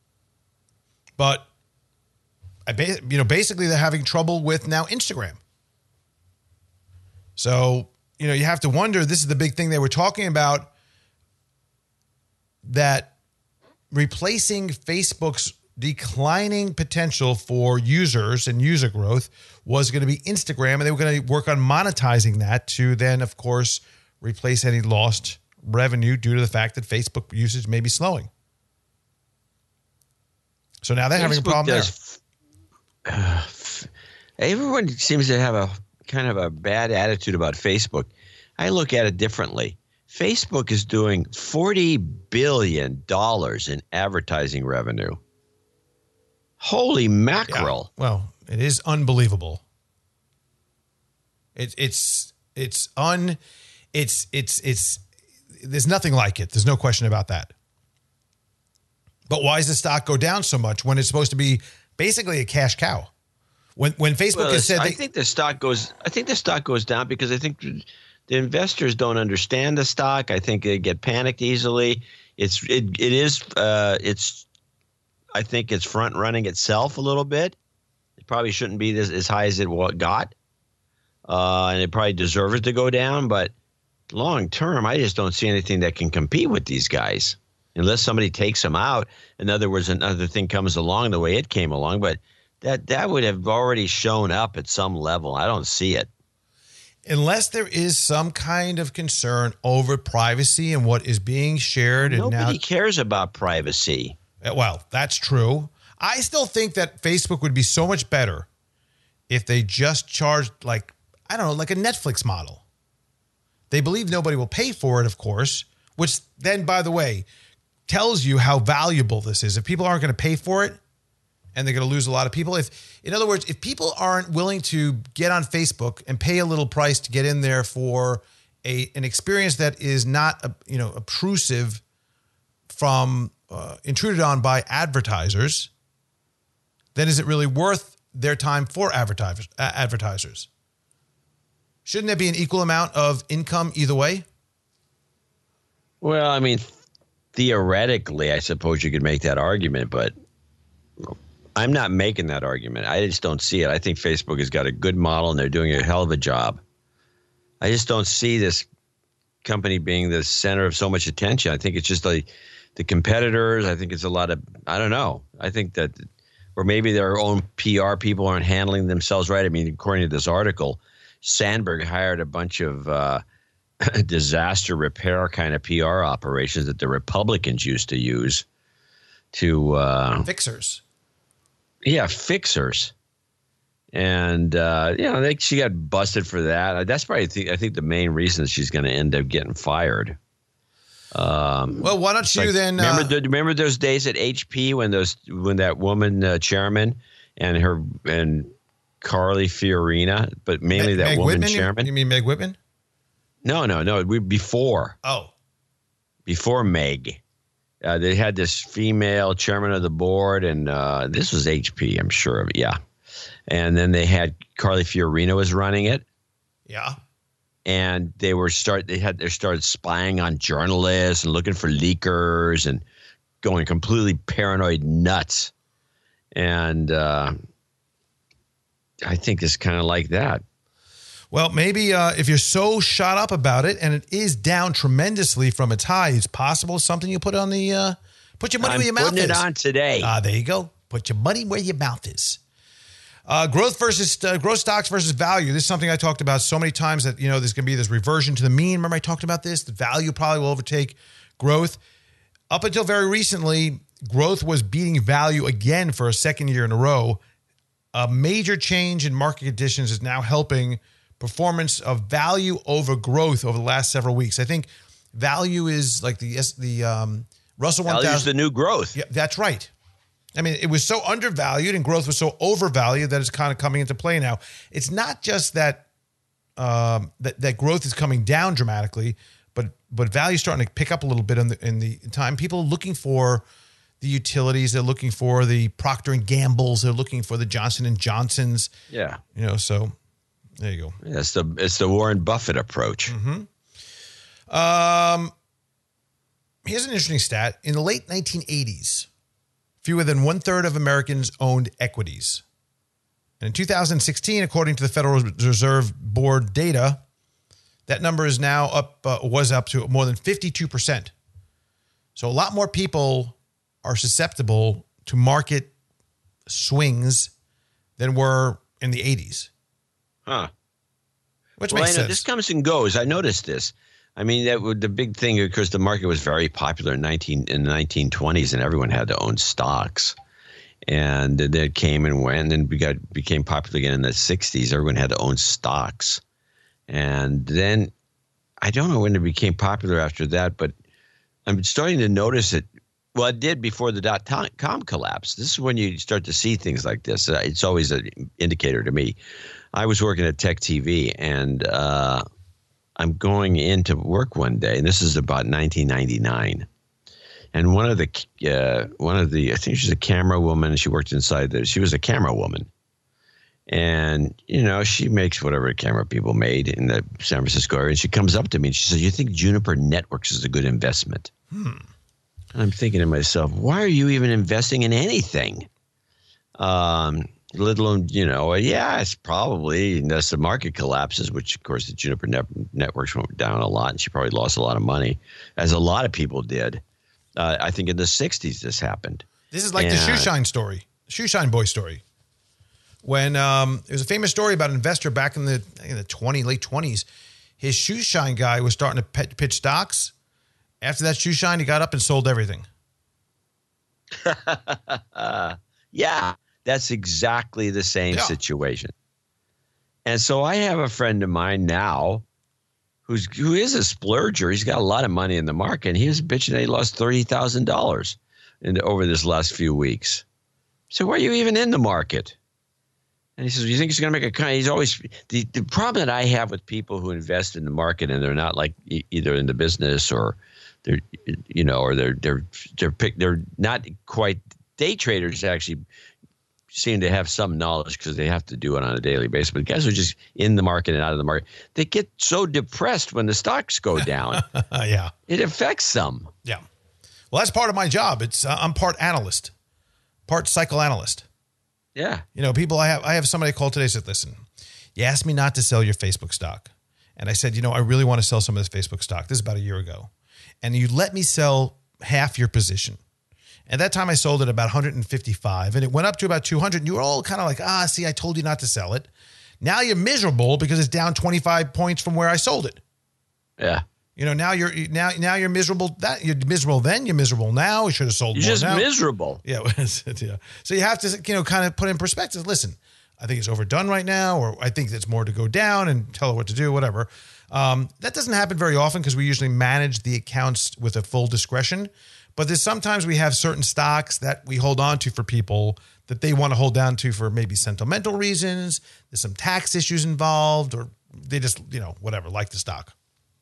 But, I ba- you know, basically they're having trouble with now Instagram. So, you know, you have to wonder, this is the big thing they were talking about, that replacing Facebook's declining potential for users and user growth was going to be Instagram, and they were going to work on monetizing that to then, of course, replace any lost revenue due to the fact that Facebook usage may be slowing. So now they're Facebook having a problem does, there. Uh, everyone seems to have a kind of a bad attitude about Facebook. I look at it differently. Facebook is doing forty billion dollars in advertising revenue. Holy mackerel. Yeah. Well, it is unbelievable. It, it's, it's un, it's, it's, it's, there's nothing like it. There's no question about that. But why does the stock go down so much when it's supposed to be basically a cash cow? When, when Facebook well, has said, I they, think the stock goes, I think the stock goes down because I think the investors don't understand the stock. I think they get panicked easily. It's it it is uh, it's I think it's front running itself a little bit. It probably shouldn't be this as high as it got, uh, and it probably deserves to go down. But long term, I just don't see anything that can compete with these guys unless somebody takes them out. In other words, another thing comes along the way it came along, but that that would have already shown up at some level. I don't see it. Unless there is some kind of concern over privacy and what is being shared. And Nobody now, cares about privacy. Well, that's true. I still think that Facebook would be so much better if they just charged, like, I don't know, like a Netflix model. They believe nobody will pay for it, of course, which then, by the way, tells you how valuable this is. If people aren't going to pay for it, and they're going to lose a lot of people. If, in other words, if people aren't willing to get on Facebook and pay a little price to get in there for a an experience that is not, you know, obtrusive from uh, intruded on by advertisers, then is it really worth their time for advertisers? Uh, advertisers? Shouldn't there be an equal amount of income either way? Well, I mean, theoretically, I suppose you could make that argument, but I'm not making that argument. I just don't see it. I think Facebook has got a good model and they're doing a hell of a job. I just don't see this company being the center of so much attention. I think it's just like the competitors. I think it's a lot of, I don't know. I think that, or maybe their own P R people aren't handling themselves right. I mean, according to this article, Sandberg hired a bunch of uh, disaster repair kind of P R operations that the Republicans used to use to uh, fixers. Yeah, fixers. And, uh, you know, they, she got busted for that. That's probably, th- I think, the main reason she's going to end up getting fired. Um, well, why don't you like, then? Remember, Uh, the, remember those days at H P when those when that woman uh, chairman and her and Carly Fiorina, but mainly Meg, that Meg woman Whitman? chairman. You mean Meg Whitman? No, no, no. We before. Oh, before Meg. Uh, they had this female chairman of the board, and uh, this was H P, I'm sure of it. Yeah. And then they had Carly Fiorina was running it. Yeah. And they were start they had they started spying on journalists and looking for leakers and going completely paranoid nuts. And uh, I think it's kind of like that. Well, maybe uh, if you're so shot up about it and it is down tremendously from its high, it's possible it's something you put on the uh, put your money I'm where your mouth putting is. it on today. Ah, there you go. Put your money where your mouth is. Uh, growth versus uh, growth stocks versus value. This is something I talked about so many times that, you know, there's going to be this reversion to the mean. Remember I talked about this? The value probably will overtake growth. Up until very recently, growth was beating value again for a second year in a row. A major change in market conditions is now helping performance of value over growth over the last several weeks. I think value is like the the um, Russell one thousand. Value is the new growth. Yeah, that's right. I mean, it was so undervalued and growth was so overvalued that it's kind of coming into play now. It's not just that um, that, that growth is coming down dramatically, but but value is starting to pick up a little bit in the in the time. People are looking for the utilities, they're looking for the Procter and Gamble's, they're looking for the Johnson and Johnson's. Yeah, you know, so there you go. It's the it's the Warren Buffett approach. Mm-hmm. Um, here's an interesting stat: in the late nineteen eighties. Fewer than one third of Americans owned equities. And in two thousand sixteen, according to the Federal Reserve Board data, that number is now up, uh, was up to more than fifty-two percent. So a lot more people are susceptible to market swings than were in the eighties. Huh. Which well, makes I know sense. This comes and goes. I noticed this. I mean, that would, the big thing, because the market was very popular in nineteen in the nineteen twenties, and everyone had to own stocks. And then it came and went, and then we got became popular again in the sixties. Everyone had to own stocks, and then I don't know when it became popular after that, but I'm starting to notice it. Well, it did before the dot com collapse. This is when you start to see things like this. Uh, it's always an indicator to me. I was working at Tech T V, and uh, I'm going into work one day, and this is about nineteen ninety-nine. And one of the, uh, one of the, I think she's a camera woman. She worked inside there. She was a camera woman. And, you know, she makes whatever camera people made in the San Francisco area. And she comes up to me and she says, "You think Juniper Networks is a good investment?" Hmm. And I'm thinking to myself, why are you even investing in anything? Um, let alone, you know, yeah, it's probably, unless the market collapses, which, of course, the Juniper net- Networks went down a lot, and she probably lost a lot of money, as a lot of people did. Uh, I think in the sixties this happened. This is like and, the Shoeshine story, Shoeshine Boy story. When um, there was a famous story about an investor back in the in the twenty late twenties. His Shoeshine guy was starting to pet, pitch stocks. After that Shoeshine, he got up and sold everything. uh, yeah, that's exactly the same yeah. situation. And so I have a friend of mine now who's who is a splurger. He's got a lot of money in the market. And he was bitching that he lost thirty thousand dollars in over this last few weeks. So why are you even in the market? And he says, "You think he's going to make a kind?" He's always the, the problem that I have with people who invest in the market and they're not like e- either in the business or they're, you know, or they're they're they're pick, they're not quite day traders. Actually, seem to have some knowledge because they have to do it on a daily basis. But guys who are just in the market and out of the market, they get so depressed when the stocks go down. yeah, it affects them. Yeah. Well, that's part of my job. It's uh, I'm part analyst, part psychoanalyst. Yeah. You know, people, I have I have somebody call today and said, listen, you asked me not to sell your Facebook stock. And I said, you know, I really want to sell some of this Facebook stock. This is about a year ago. And you let me sell half your position. At that time, I sold it about one hundred fifty-five, and it went up to about two hundred. And you were all kind of like, ah, see, I told you not to sell it. Now you're miserable because it's down twenty-five points from where I sold it. Yeah. You know, now you're now now you're miserable. That you're miserable then. You're miserable now. You should have sold You're more just now. miserable. Yeah, yeah. So you have to, you know, kind of put in perspective. Listen, I think it's overdone right now, or I think there's more to go down, and tell her what to do, whatever. Um, that doesn't happen very often because we usually manage the accounts with a full discretion. But there's sometimes we have certain stocks that we hold on to for people that they want to hold down to for maybe sentimental reasons. There's some tax issues involved, or they just, you know, whatever, like the stock.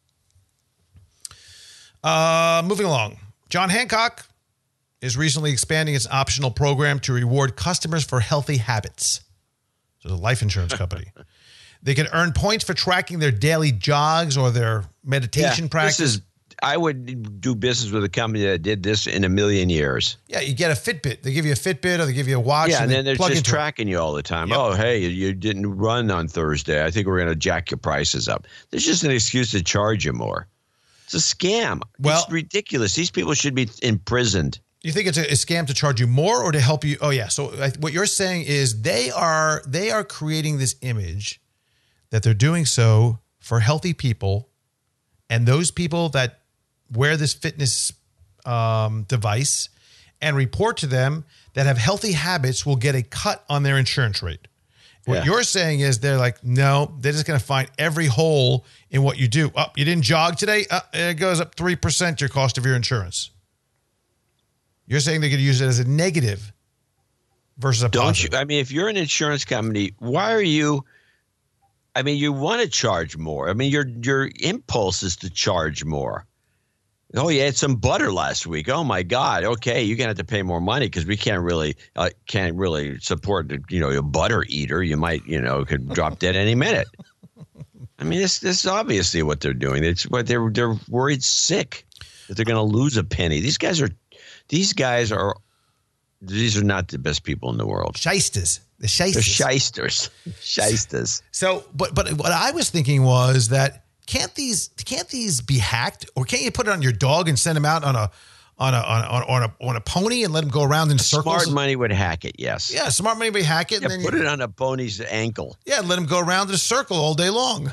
Uh, moving along. John Hancock is recently expanding its optional program to reward customers for healthy habits. So the life insurance company. They can earn points for tracking their daily jogs or their meditation yeah, practice. This is, I would do business with a company that did this in a million years. Yeah, you get a Fitbit. They give you a Fitbit or they give you a watch. Yeah, and, and then they're plug just into tracking you all the time. Yep. Oh, hey, you didn't run on Thursday. I think we're going to jack your prices up. There's just an excuse to charge you more. It's a scam. Well, it's ridiculous. These people should be imprisoned. You think it's a, a scam to charge you more or to help you? Oh, yeah. So I, what you're saying is they are they are creating this image that they're doing so for healthy people, and those people that wear this fitness um, device and report to them that have healthy habits will get a cut on their insurance rate. What Yeah. you're saying is they're like, no, they're just going to find every hole in what you do. Oh, you didn't jog today? Uh, it goes up three percent your cost of your insurance. You're saying they're going to use it as a negative versus a Don't positive. you? I mean, if you're an insurance company, why are you? I mean, you want to charge more. I mean, your your impulse is to charge more. Oh, you had some butter last week. Oh my God. Okay, you're gonna have to pay more money because we can't really uh, can't really support you know a butter eater. You might you know could drop dead any minute. I mean, this this is obviously what they're doing. It's what they're they're worried sick that they're gonna lose a penny. These guys are these guys are these are not the best people in the world. Shysters. The shysters. They're shysters. Shysters. So, but but what I was thinking was that can't these can't these be hacked, or can't you put it on your dog and send him out on a on a on a, on a, on a pony and let him go around in circles? Smart money would hack it. Yes. Yeah, smart money would hack it. Yeah, and then put you, it on a pony's ankle. Yeah, let him go around in a circle all day long.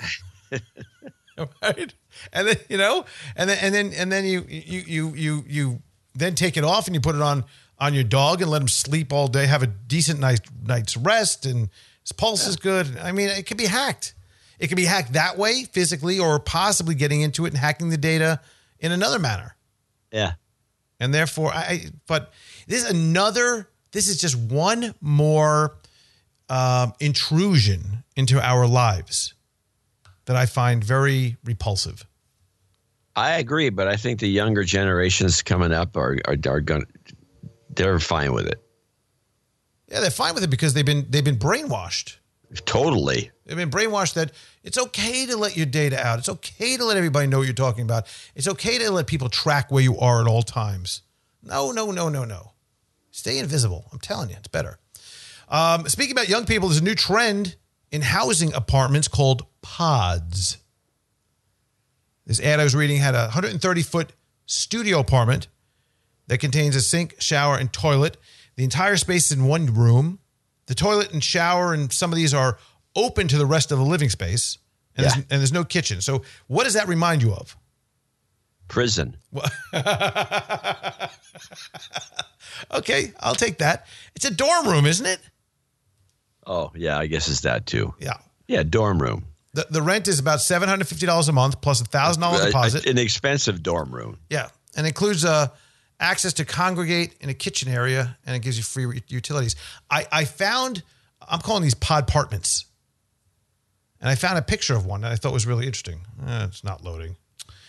Right, and then you know, and then and then and then you you you you you then take it off and you put it on on your dog and let him sleep all day, have a decent night night's rest, and his pulse yeah. is good. I mean, it could be hacked. It can be hacked that way physically, or possibly getting into it and hacking the data in another manner. Yeah. And therefore, I, but this is another, this is just one more um, intrusion into our lives that I find very repulsive. I agree, but I think the younger generations coming up are, are, are going they're fine with it. Yeah, they're fine with it because they've been, they've been brainwashed. Totally. They've been brainwashed that it's okay to let your data out. It's okay to let everybody know what you're talking about. It's okay to let people track where you are at all times. No, no, no, no, no. Stay invisible. I'm telling you, it's better. Um, speaking about young people, there's a new trend in housing apartments called pods. This ad I was reading had a one hundred thirty foot studio apartment that contains a sink, shower, and toilet. The entire space is in one room. The toilet and shower and some of these are open to the rest of the living space, and, yeah. there's, and there's no kitchen. So what does that remind you of? Prison. Okay, I'll take that. It's a dorm room, isn't it? Oh, yeah, I guess it's that too. Yeah. Yeah, dorm room. The the rent is about seven hundred fifty dollars a month plus a one thousand dollars deposit. An expensive dorm room. Yeah, and includes uh, access to congregate in a kitchen area, and it gives you free utilities. I, I found, I'm calling these podpartments, and I found a picture of one that I thought was really interesting. Eh, it's not loading.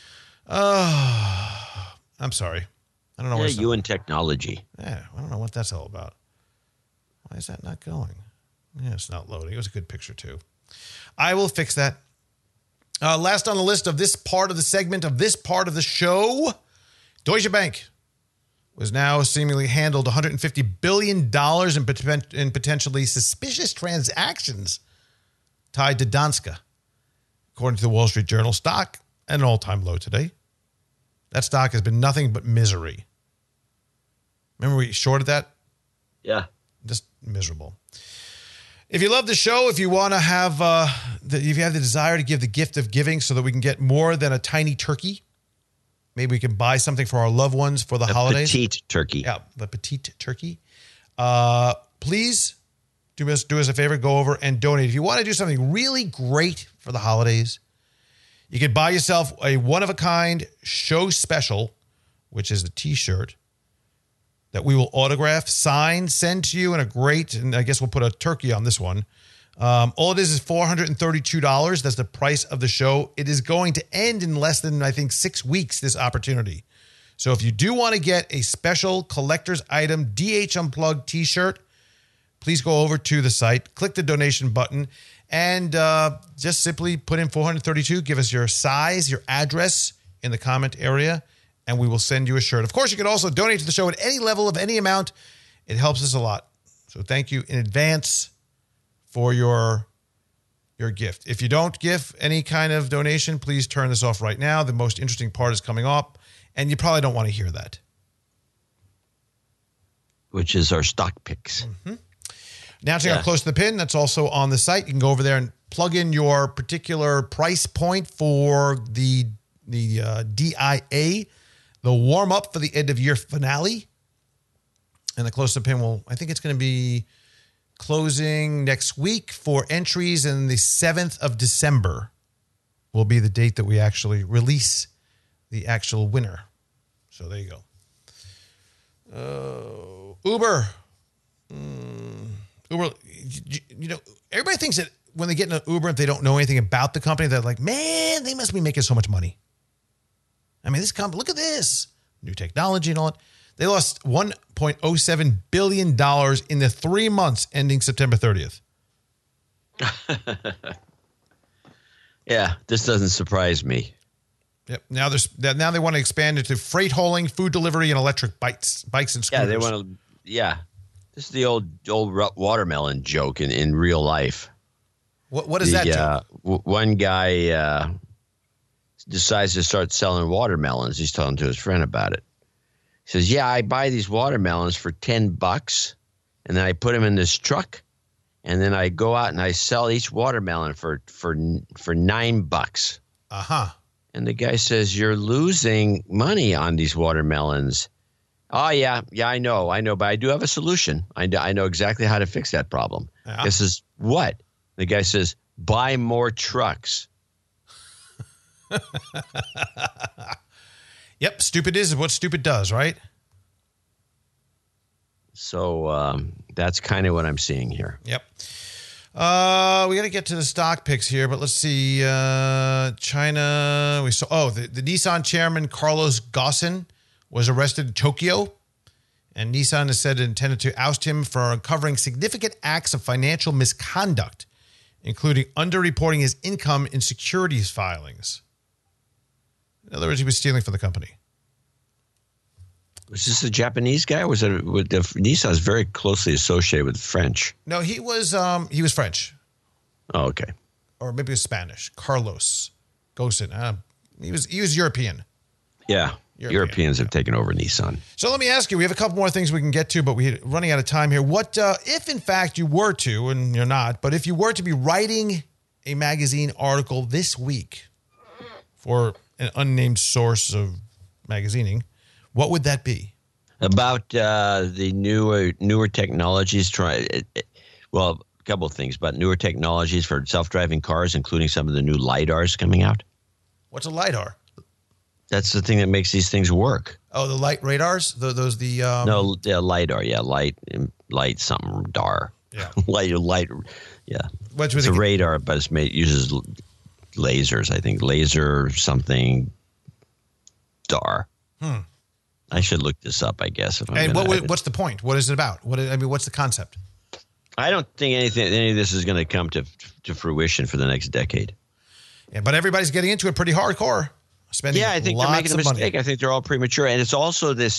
Oh, I'm sorry. I don't know. Yeah, where you and technology. Yeah, I don't know what that's all about. Why is that not going? Yeah, it's not loading. It was a good picture too. I will fix that. Uh, last on the list of this part of the segment of this part of the show, Deutsche Bank was now seemingly handled one hundred fifty billion dollars in, pot- in potentially suspicious transactions tied to Danske. According to the Wall Street Journal, stock at an all-time low today. That stock has been nothing but misery. Remember we shorted that? Yeah. Just miserable. If you love the show, if you want to have, uh, the, if you have the desire to give the gift of giving so that we can get more than a tiny turkey, maybe we can buy something for our loved ones for the a holidays. Petite turkey. Yeah, the petite turkey. Uh, please do us, do us a favor, go over and donate. If you want to do something really great for the holidays, you can buy yourself a one-of-a-kind show special, which is the T-shirt that we will autograph, sign, send to you in a great, and I guess we'll put a turkey on this one. Um, all it is is four hundred thirty-two dollars. That's the price of the show. It is going to end in less than, I think, six weeks, this opportunity. So if you do want to get a special collector's item D H Unplugged T-shirt, please go over to the site, click the donation button, and uh, just simply put in four hundred thirty-two. Give us your size, your address in the comment area, and we will send you a shirt. Of course, you can also donate to the show at any level of any amount. It helps us a lot. So thank you in advance for your, your gift. If you don't give any kind of donation, please turn this off right now. The most interesting part is coming up, and you probably don't want to hear that. Which is our stock picks. Mm-hmm. Announcing Yeah. how close to the pin, that's also on the site. You can go over there and plug in your particular price point for the, the uh, D I A, the warm-up for the end-of-year finale. And the close to the pin will, I think it's going to be closing next week for entries, and the seventh of December will be the date that we actually release the actual winner. So there you go. Uh, Uber. Mm, Uber, you, you know, everybody thinks that when they get in an Uber, if they don't know anything about the company, they're like, man, they must be making so much money. I mean, this company, look at this. New technology and all that. They lost one point oh seven billion dollars in the three months ending September thirtieth. Yeah, this doesn't surprise me. Yep. Now there's now they want to expand into freight hauling, food delivery, and electric bikes, bikes and scooters. Yeah, they want to. Yeah, this is the old old watermelon joke in, in real life. What what is the, that? Uh, w- one guy uh, decides to start selling watermelons. He's talking to his friend about it. He says, "Yeah, I buy these watermelons for ten bucks, and then I put them in this truck, and then I go out and I sell each watermelon for for for nine bucks." Uh huh. And the guy says, "You're losing money on these watermelons." "Oh, yeah. Yeah, I know. I know. But I do have a solution. I, I know exactly how to fix that problem." Yeah. This is what? The guy says, "Buy more trucks." Yep. Stupid is what stupid does, right? So um, that's kind of what I'm seeing here. Yep. Uh, we got to get to the stock picks here, but let's see. Uh, China, we saw. Oh, the, the Nissan chairman Carlos Ghosn was arrested in Tokyo, and Nissan has said it intended to oust him for uncovering significant acts of financial misconduct, including underreporting his income in securities filings. In other words, he was stealing from the company. Was this a Japanese guy? Or was it? With the, Nissan is very closely associated with French. No, he was. Um, he was French, Oh, okay. or maybe it was Spanish. Carlos Ghosn. Uh, he was. He was European. Yeah. European, Europeans have yeah. taken over Nissan. So let me ask you, we have a couple more things we can get to, but we're running out of time here. What, uh, if in fact you were to, and you're not, but if you were to be writing a magazine article this week for an unnamed source of magazining, what would that be? About uh, the newer newer technologies. Try well, a couple of things, but newer technologies for self-driving cars, including some of the new LiDARs coming out. What's a LiDAR? That's the thing that makes these things work. Oh, the light radars? The, those the um, No, yeah, LiDAR, yeah, light, light something dar. Yeah. light, light, yeah. What's It's with a the- radar, but it's made uses l- lasers. I think laser something dar. Hmm. I should look this up, I guess. If I'm And gonna, what would- what's the point? What is it about? What I mean, what's the concept? I don't think anything, any of this is going to come to to fruition for the next decade. Yeah, but everybody's getting into it pretty hardcore. Spending Yeah, I think they're lots making a of money. mistake. I think they're all premature, and it's also this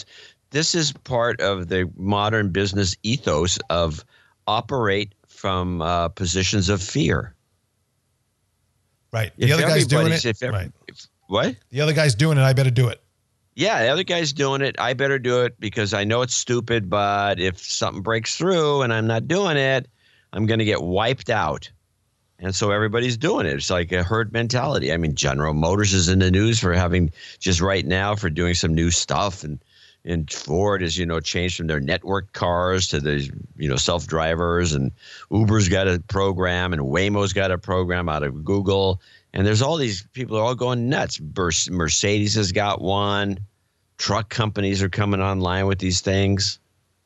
this is part of the modern business ethos of operate from uh, positions of fear. Right. If The other guy's doing everybody's- it. If every, Right. if, what? The other guy's doing it. I better do it. Yeah, the other guy's doing it. I better do it because I know it's stupid, but if something breaks through and I'm not doing it, I'm going to get wiped out. And so everybody's doing it. It's like a herd mentality. I mean, General Motors is in the news for having just right now for doing some new stuff. And, and Ford has, you know, changed from their network cars to the, you know, self-drivers. And Uber's got a program and Waymo's got a program out of Google. And there's all these people are all going nuts. Mercedes has got one. Truck companies are coming online with these things.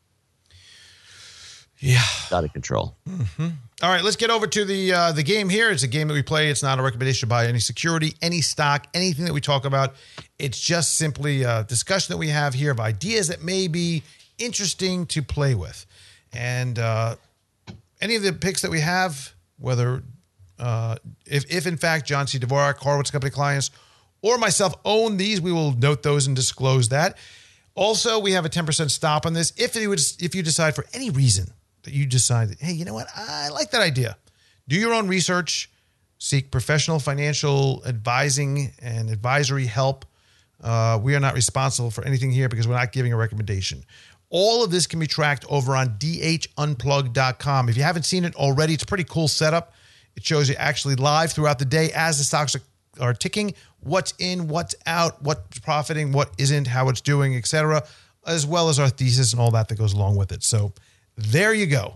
Yeah. It's out of control. Mm-hmm. All right, let's get over to the uh, the game here. It's a game that we play. It's not a recommendation to buy any security, any stock, anything that we talk about. It's just simply a discussion that we have here of ideas that may be interesting to play with. And uh, any of the picks that we have, whether uh, if, if in fact John C. Dvorak, Horowitz Company clients, or myself own these, we will note those and disclose that. Also, we have a ten percent stop on this. If you would, if you decide for any reason that you decide that, hey, you know what, I like that idea. Do your own research, seek professional financial advising and advisory help. Uh, we are not responsible for anything here because we're not giving a recommendation. All of this can be tracked over on d h unplugged dot com. If you haven't seen it already, it's a pretty cool setup. It shows you actually live throughout the day as the stocks are, are ticking, what's in, what's out, what's profiting, what isn't, how it's doing, et cetera, as well as our thesis and all that that goes along with it. So there you go.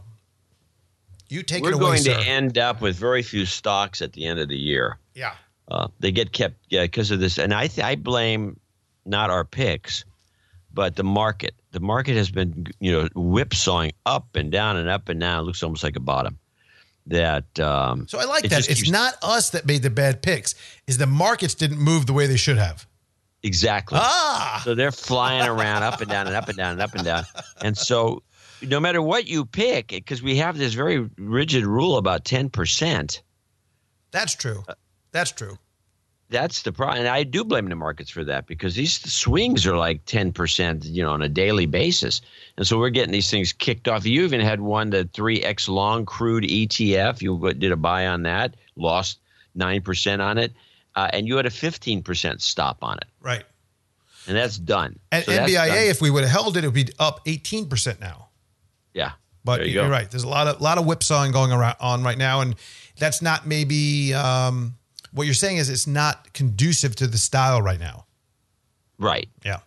You take We're it away, going sir. to end up with very few stocks at the end of the year. Yeah. Uh, they get kept yeah, because of this. And I, th- I blame not our picks, but the market. The market has been, you know, whipsawing up and down and up and down. It looks almost like a bottom. That um, So I like it that. just It's keeps- not us that made the bad picks. Is the markets didn't move the way they should have. Exactly. Ah. So they're flying around up and down and up and down and up and down. And so no matter what you pick, because we have this very rigid rule about ten percent. That's true. That's true. That's the problem. And I do blame the markets for that because these swings are like ten percent, you know, on a daily basis. And so we're getting these things kicked off. You even had one, the three X long crude E T F. You did a buy on that, lost nine percent on it. Uh, and you had a fifteen percent stop on it. Right. And that's done. And So that's N B I A, done. if we would have held it, it would be up eighteen percent now. Yeah. But There you you're go. right. There's a lot of lot of whipsawing going around on right now, and that's not maybe um, what you're saying is it's not conducive to the style right now. Right. Yeah.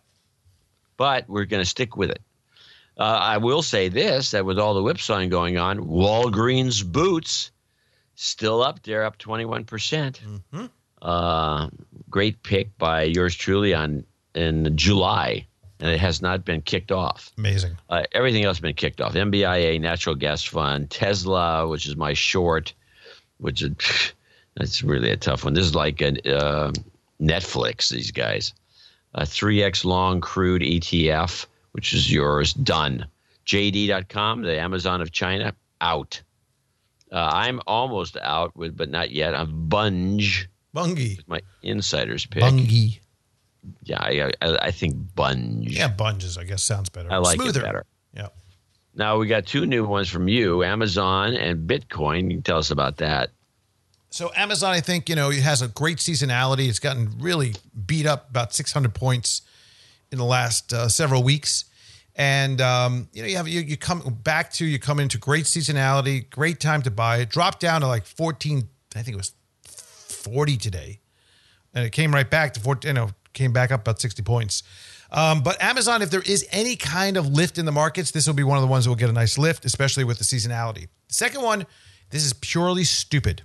But we're going to stick with it. Uh, I will say this, that with all the whipsawing going on, Walgreens Boots still up there, up twenty-one percent. Mm-hmm. Uh, great pick by yours truly on in July, and it has not been kicked off. Amazing. Uh, everything else has been kicked off. N B I A, Natural Gas Fund, Tesla, which is my short, which is that's really a tough one. This is like a uh, Netflix, these guys. A three X long crude E T F, which is yours, done. J D dot com, the Amazon of China, out. Uh, I'm almost out with, but not yet. I'm Bunge, Bungie. my insider's pick. Bungie. Yeah, I, I, I think Bunge. Yeah, bunges, I guess sounds better. I like Smoother. it better. Yeah. Now we got two new ones from you, Amazon and Bitcoin. You can tell us about that. So Amazon, I think, you know, it has a great seasonality. It's gotten really beat up about six hundred points in the last uh, several weeks. And, um, you know, you have you, you come back to, you come into great seasonality, great time to buy it. Dropped down to like fourteen, I think it was forty today. And it came right back to fourteen, you know, came back up about sixty points. Um, but Amazon, if there is any kind of lift in the markets, this will be one of the ones that will get a nice lift, especially with the seasonality. The second one, this is purely stupid.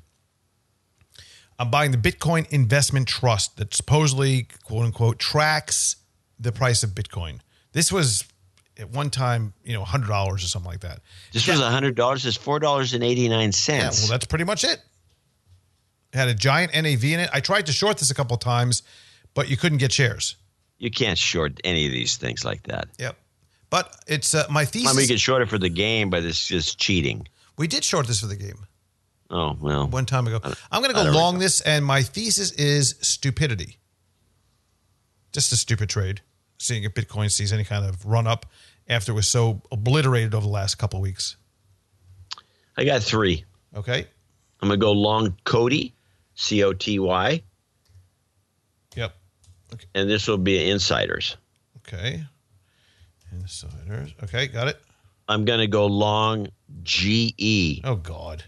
I'm buying the Bitcoin Investment Trust that supposedly, quote unquote, tracks the price of Bitcoin. This was at one time, you know, one hundred dollars or something like that. This Yeah. was one hundred dollars. It's four dollars and eighty-nine Yeah, cents. well, that's pretty much it. It had a giant N A V in it. I tried to short this a couple of times, but you couldn't get shares. You can't short any of these things like that. Yep. But it's uh, my thesis. I mean, you can short it for the game, but it's just cheating. We did short this for the game Oh, well. one time ago. I'm going to I go don't long recall. this, and my thesis is stupidity. Just a stupid trade. seeing if Bitcoin sees any kind of run up after it was so obliterated over the last couple of weeks. I got three. Okay. I'm going to go long Cody, C O T Y. Yep. Okay. And this will be insiders. Okay. Insiders. Okay, got it. I'm going to go long G E. Oh, God.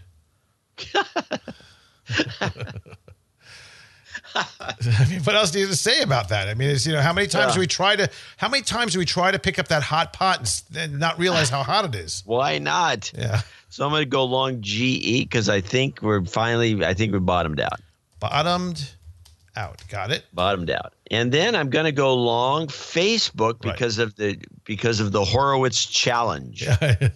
I mean, what else do you have to say about that? I mean, it's, you know, how many times Yeah. do we try to, how many times do we try to pick up that hot pot and, s- and not realize how hot it is? Why not? Yeah. So I'm going to go long G E because I think we're finally, I think we're bottomed out. Bottomed out. Got it. Bottomed out. And then I'm going to go long Facebook Right. because of the because of the Horowitz challenge. Okay.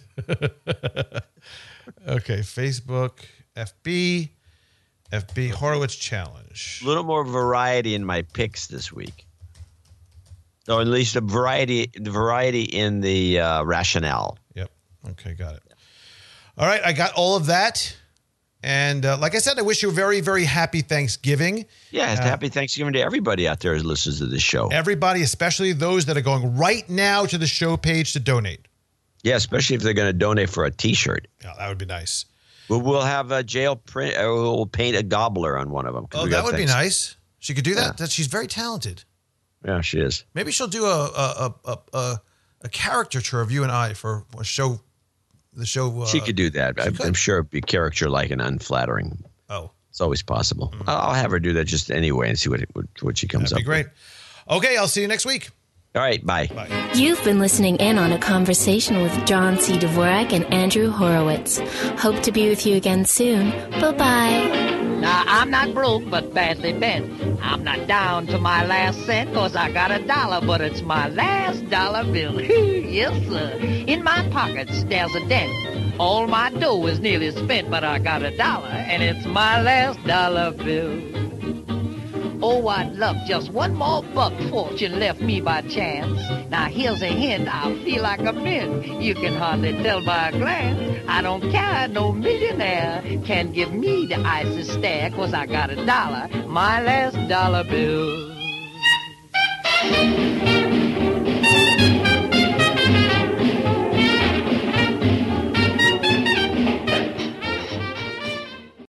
Facebook, F B, F B Horowitz challenge. A little more variety in my picks this week. Or at least a variety, the variety in the uh, rationale. Yep. Okay, got it. All right, I got all of that. And uh, like I said, I wish you a very, very happy Thanksgiving. Yeah, Uh, happy Thanksgiving to everybody out there who listens to this show. Everybody, especially those that are going right now to the show page to donate. Yeah, especially if they're going to donate for a T-shirt. Yeah, that would be nice. We'll, we'll have a jail print. Uh, we'll paint a gobbler on one of them. 'cause Oh, we that got would be Thanks- nice. She could do that. Yeah. That she's very talented. Yeah, she is. Maybe she'll do a a a a, a caricature of you and I for a show. The show. Uh, She could do that. I, could. I'm sure it'd be character-like and unflattering. Oh, It's always possible. I'll I'll have her do that just anyway and see what what, what she comes that'd be up great. Okay, I'll see you next week. with. All right, bye. Bye. You've been listening in on a conversation with John C. Dvorak and Andrew Horowitz. Hope to be with you again soon. Bye-bye. Now, I'm not broke, but badly bent. I'm not down to my last cent, cause I got a dollar, but it's my last dollar bill. Yes, sir. In my pockets, there's a dent. All my dough is nearly spent, but I got a dollar, and it's my last dollar bill. Oh, I'd love just one more buck fortune left me by chance. Now, here's a hint, I feel like a mint. You can hardly tell by a glance. I don't care, no millionaire can give me the icy stare, cause I got a dollar, my last dollar bill.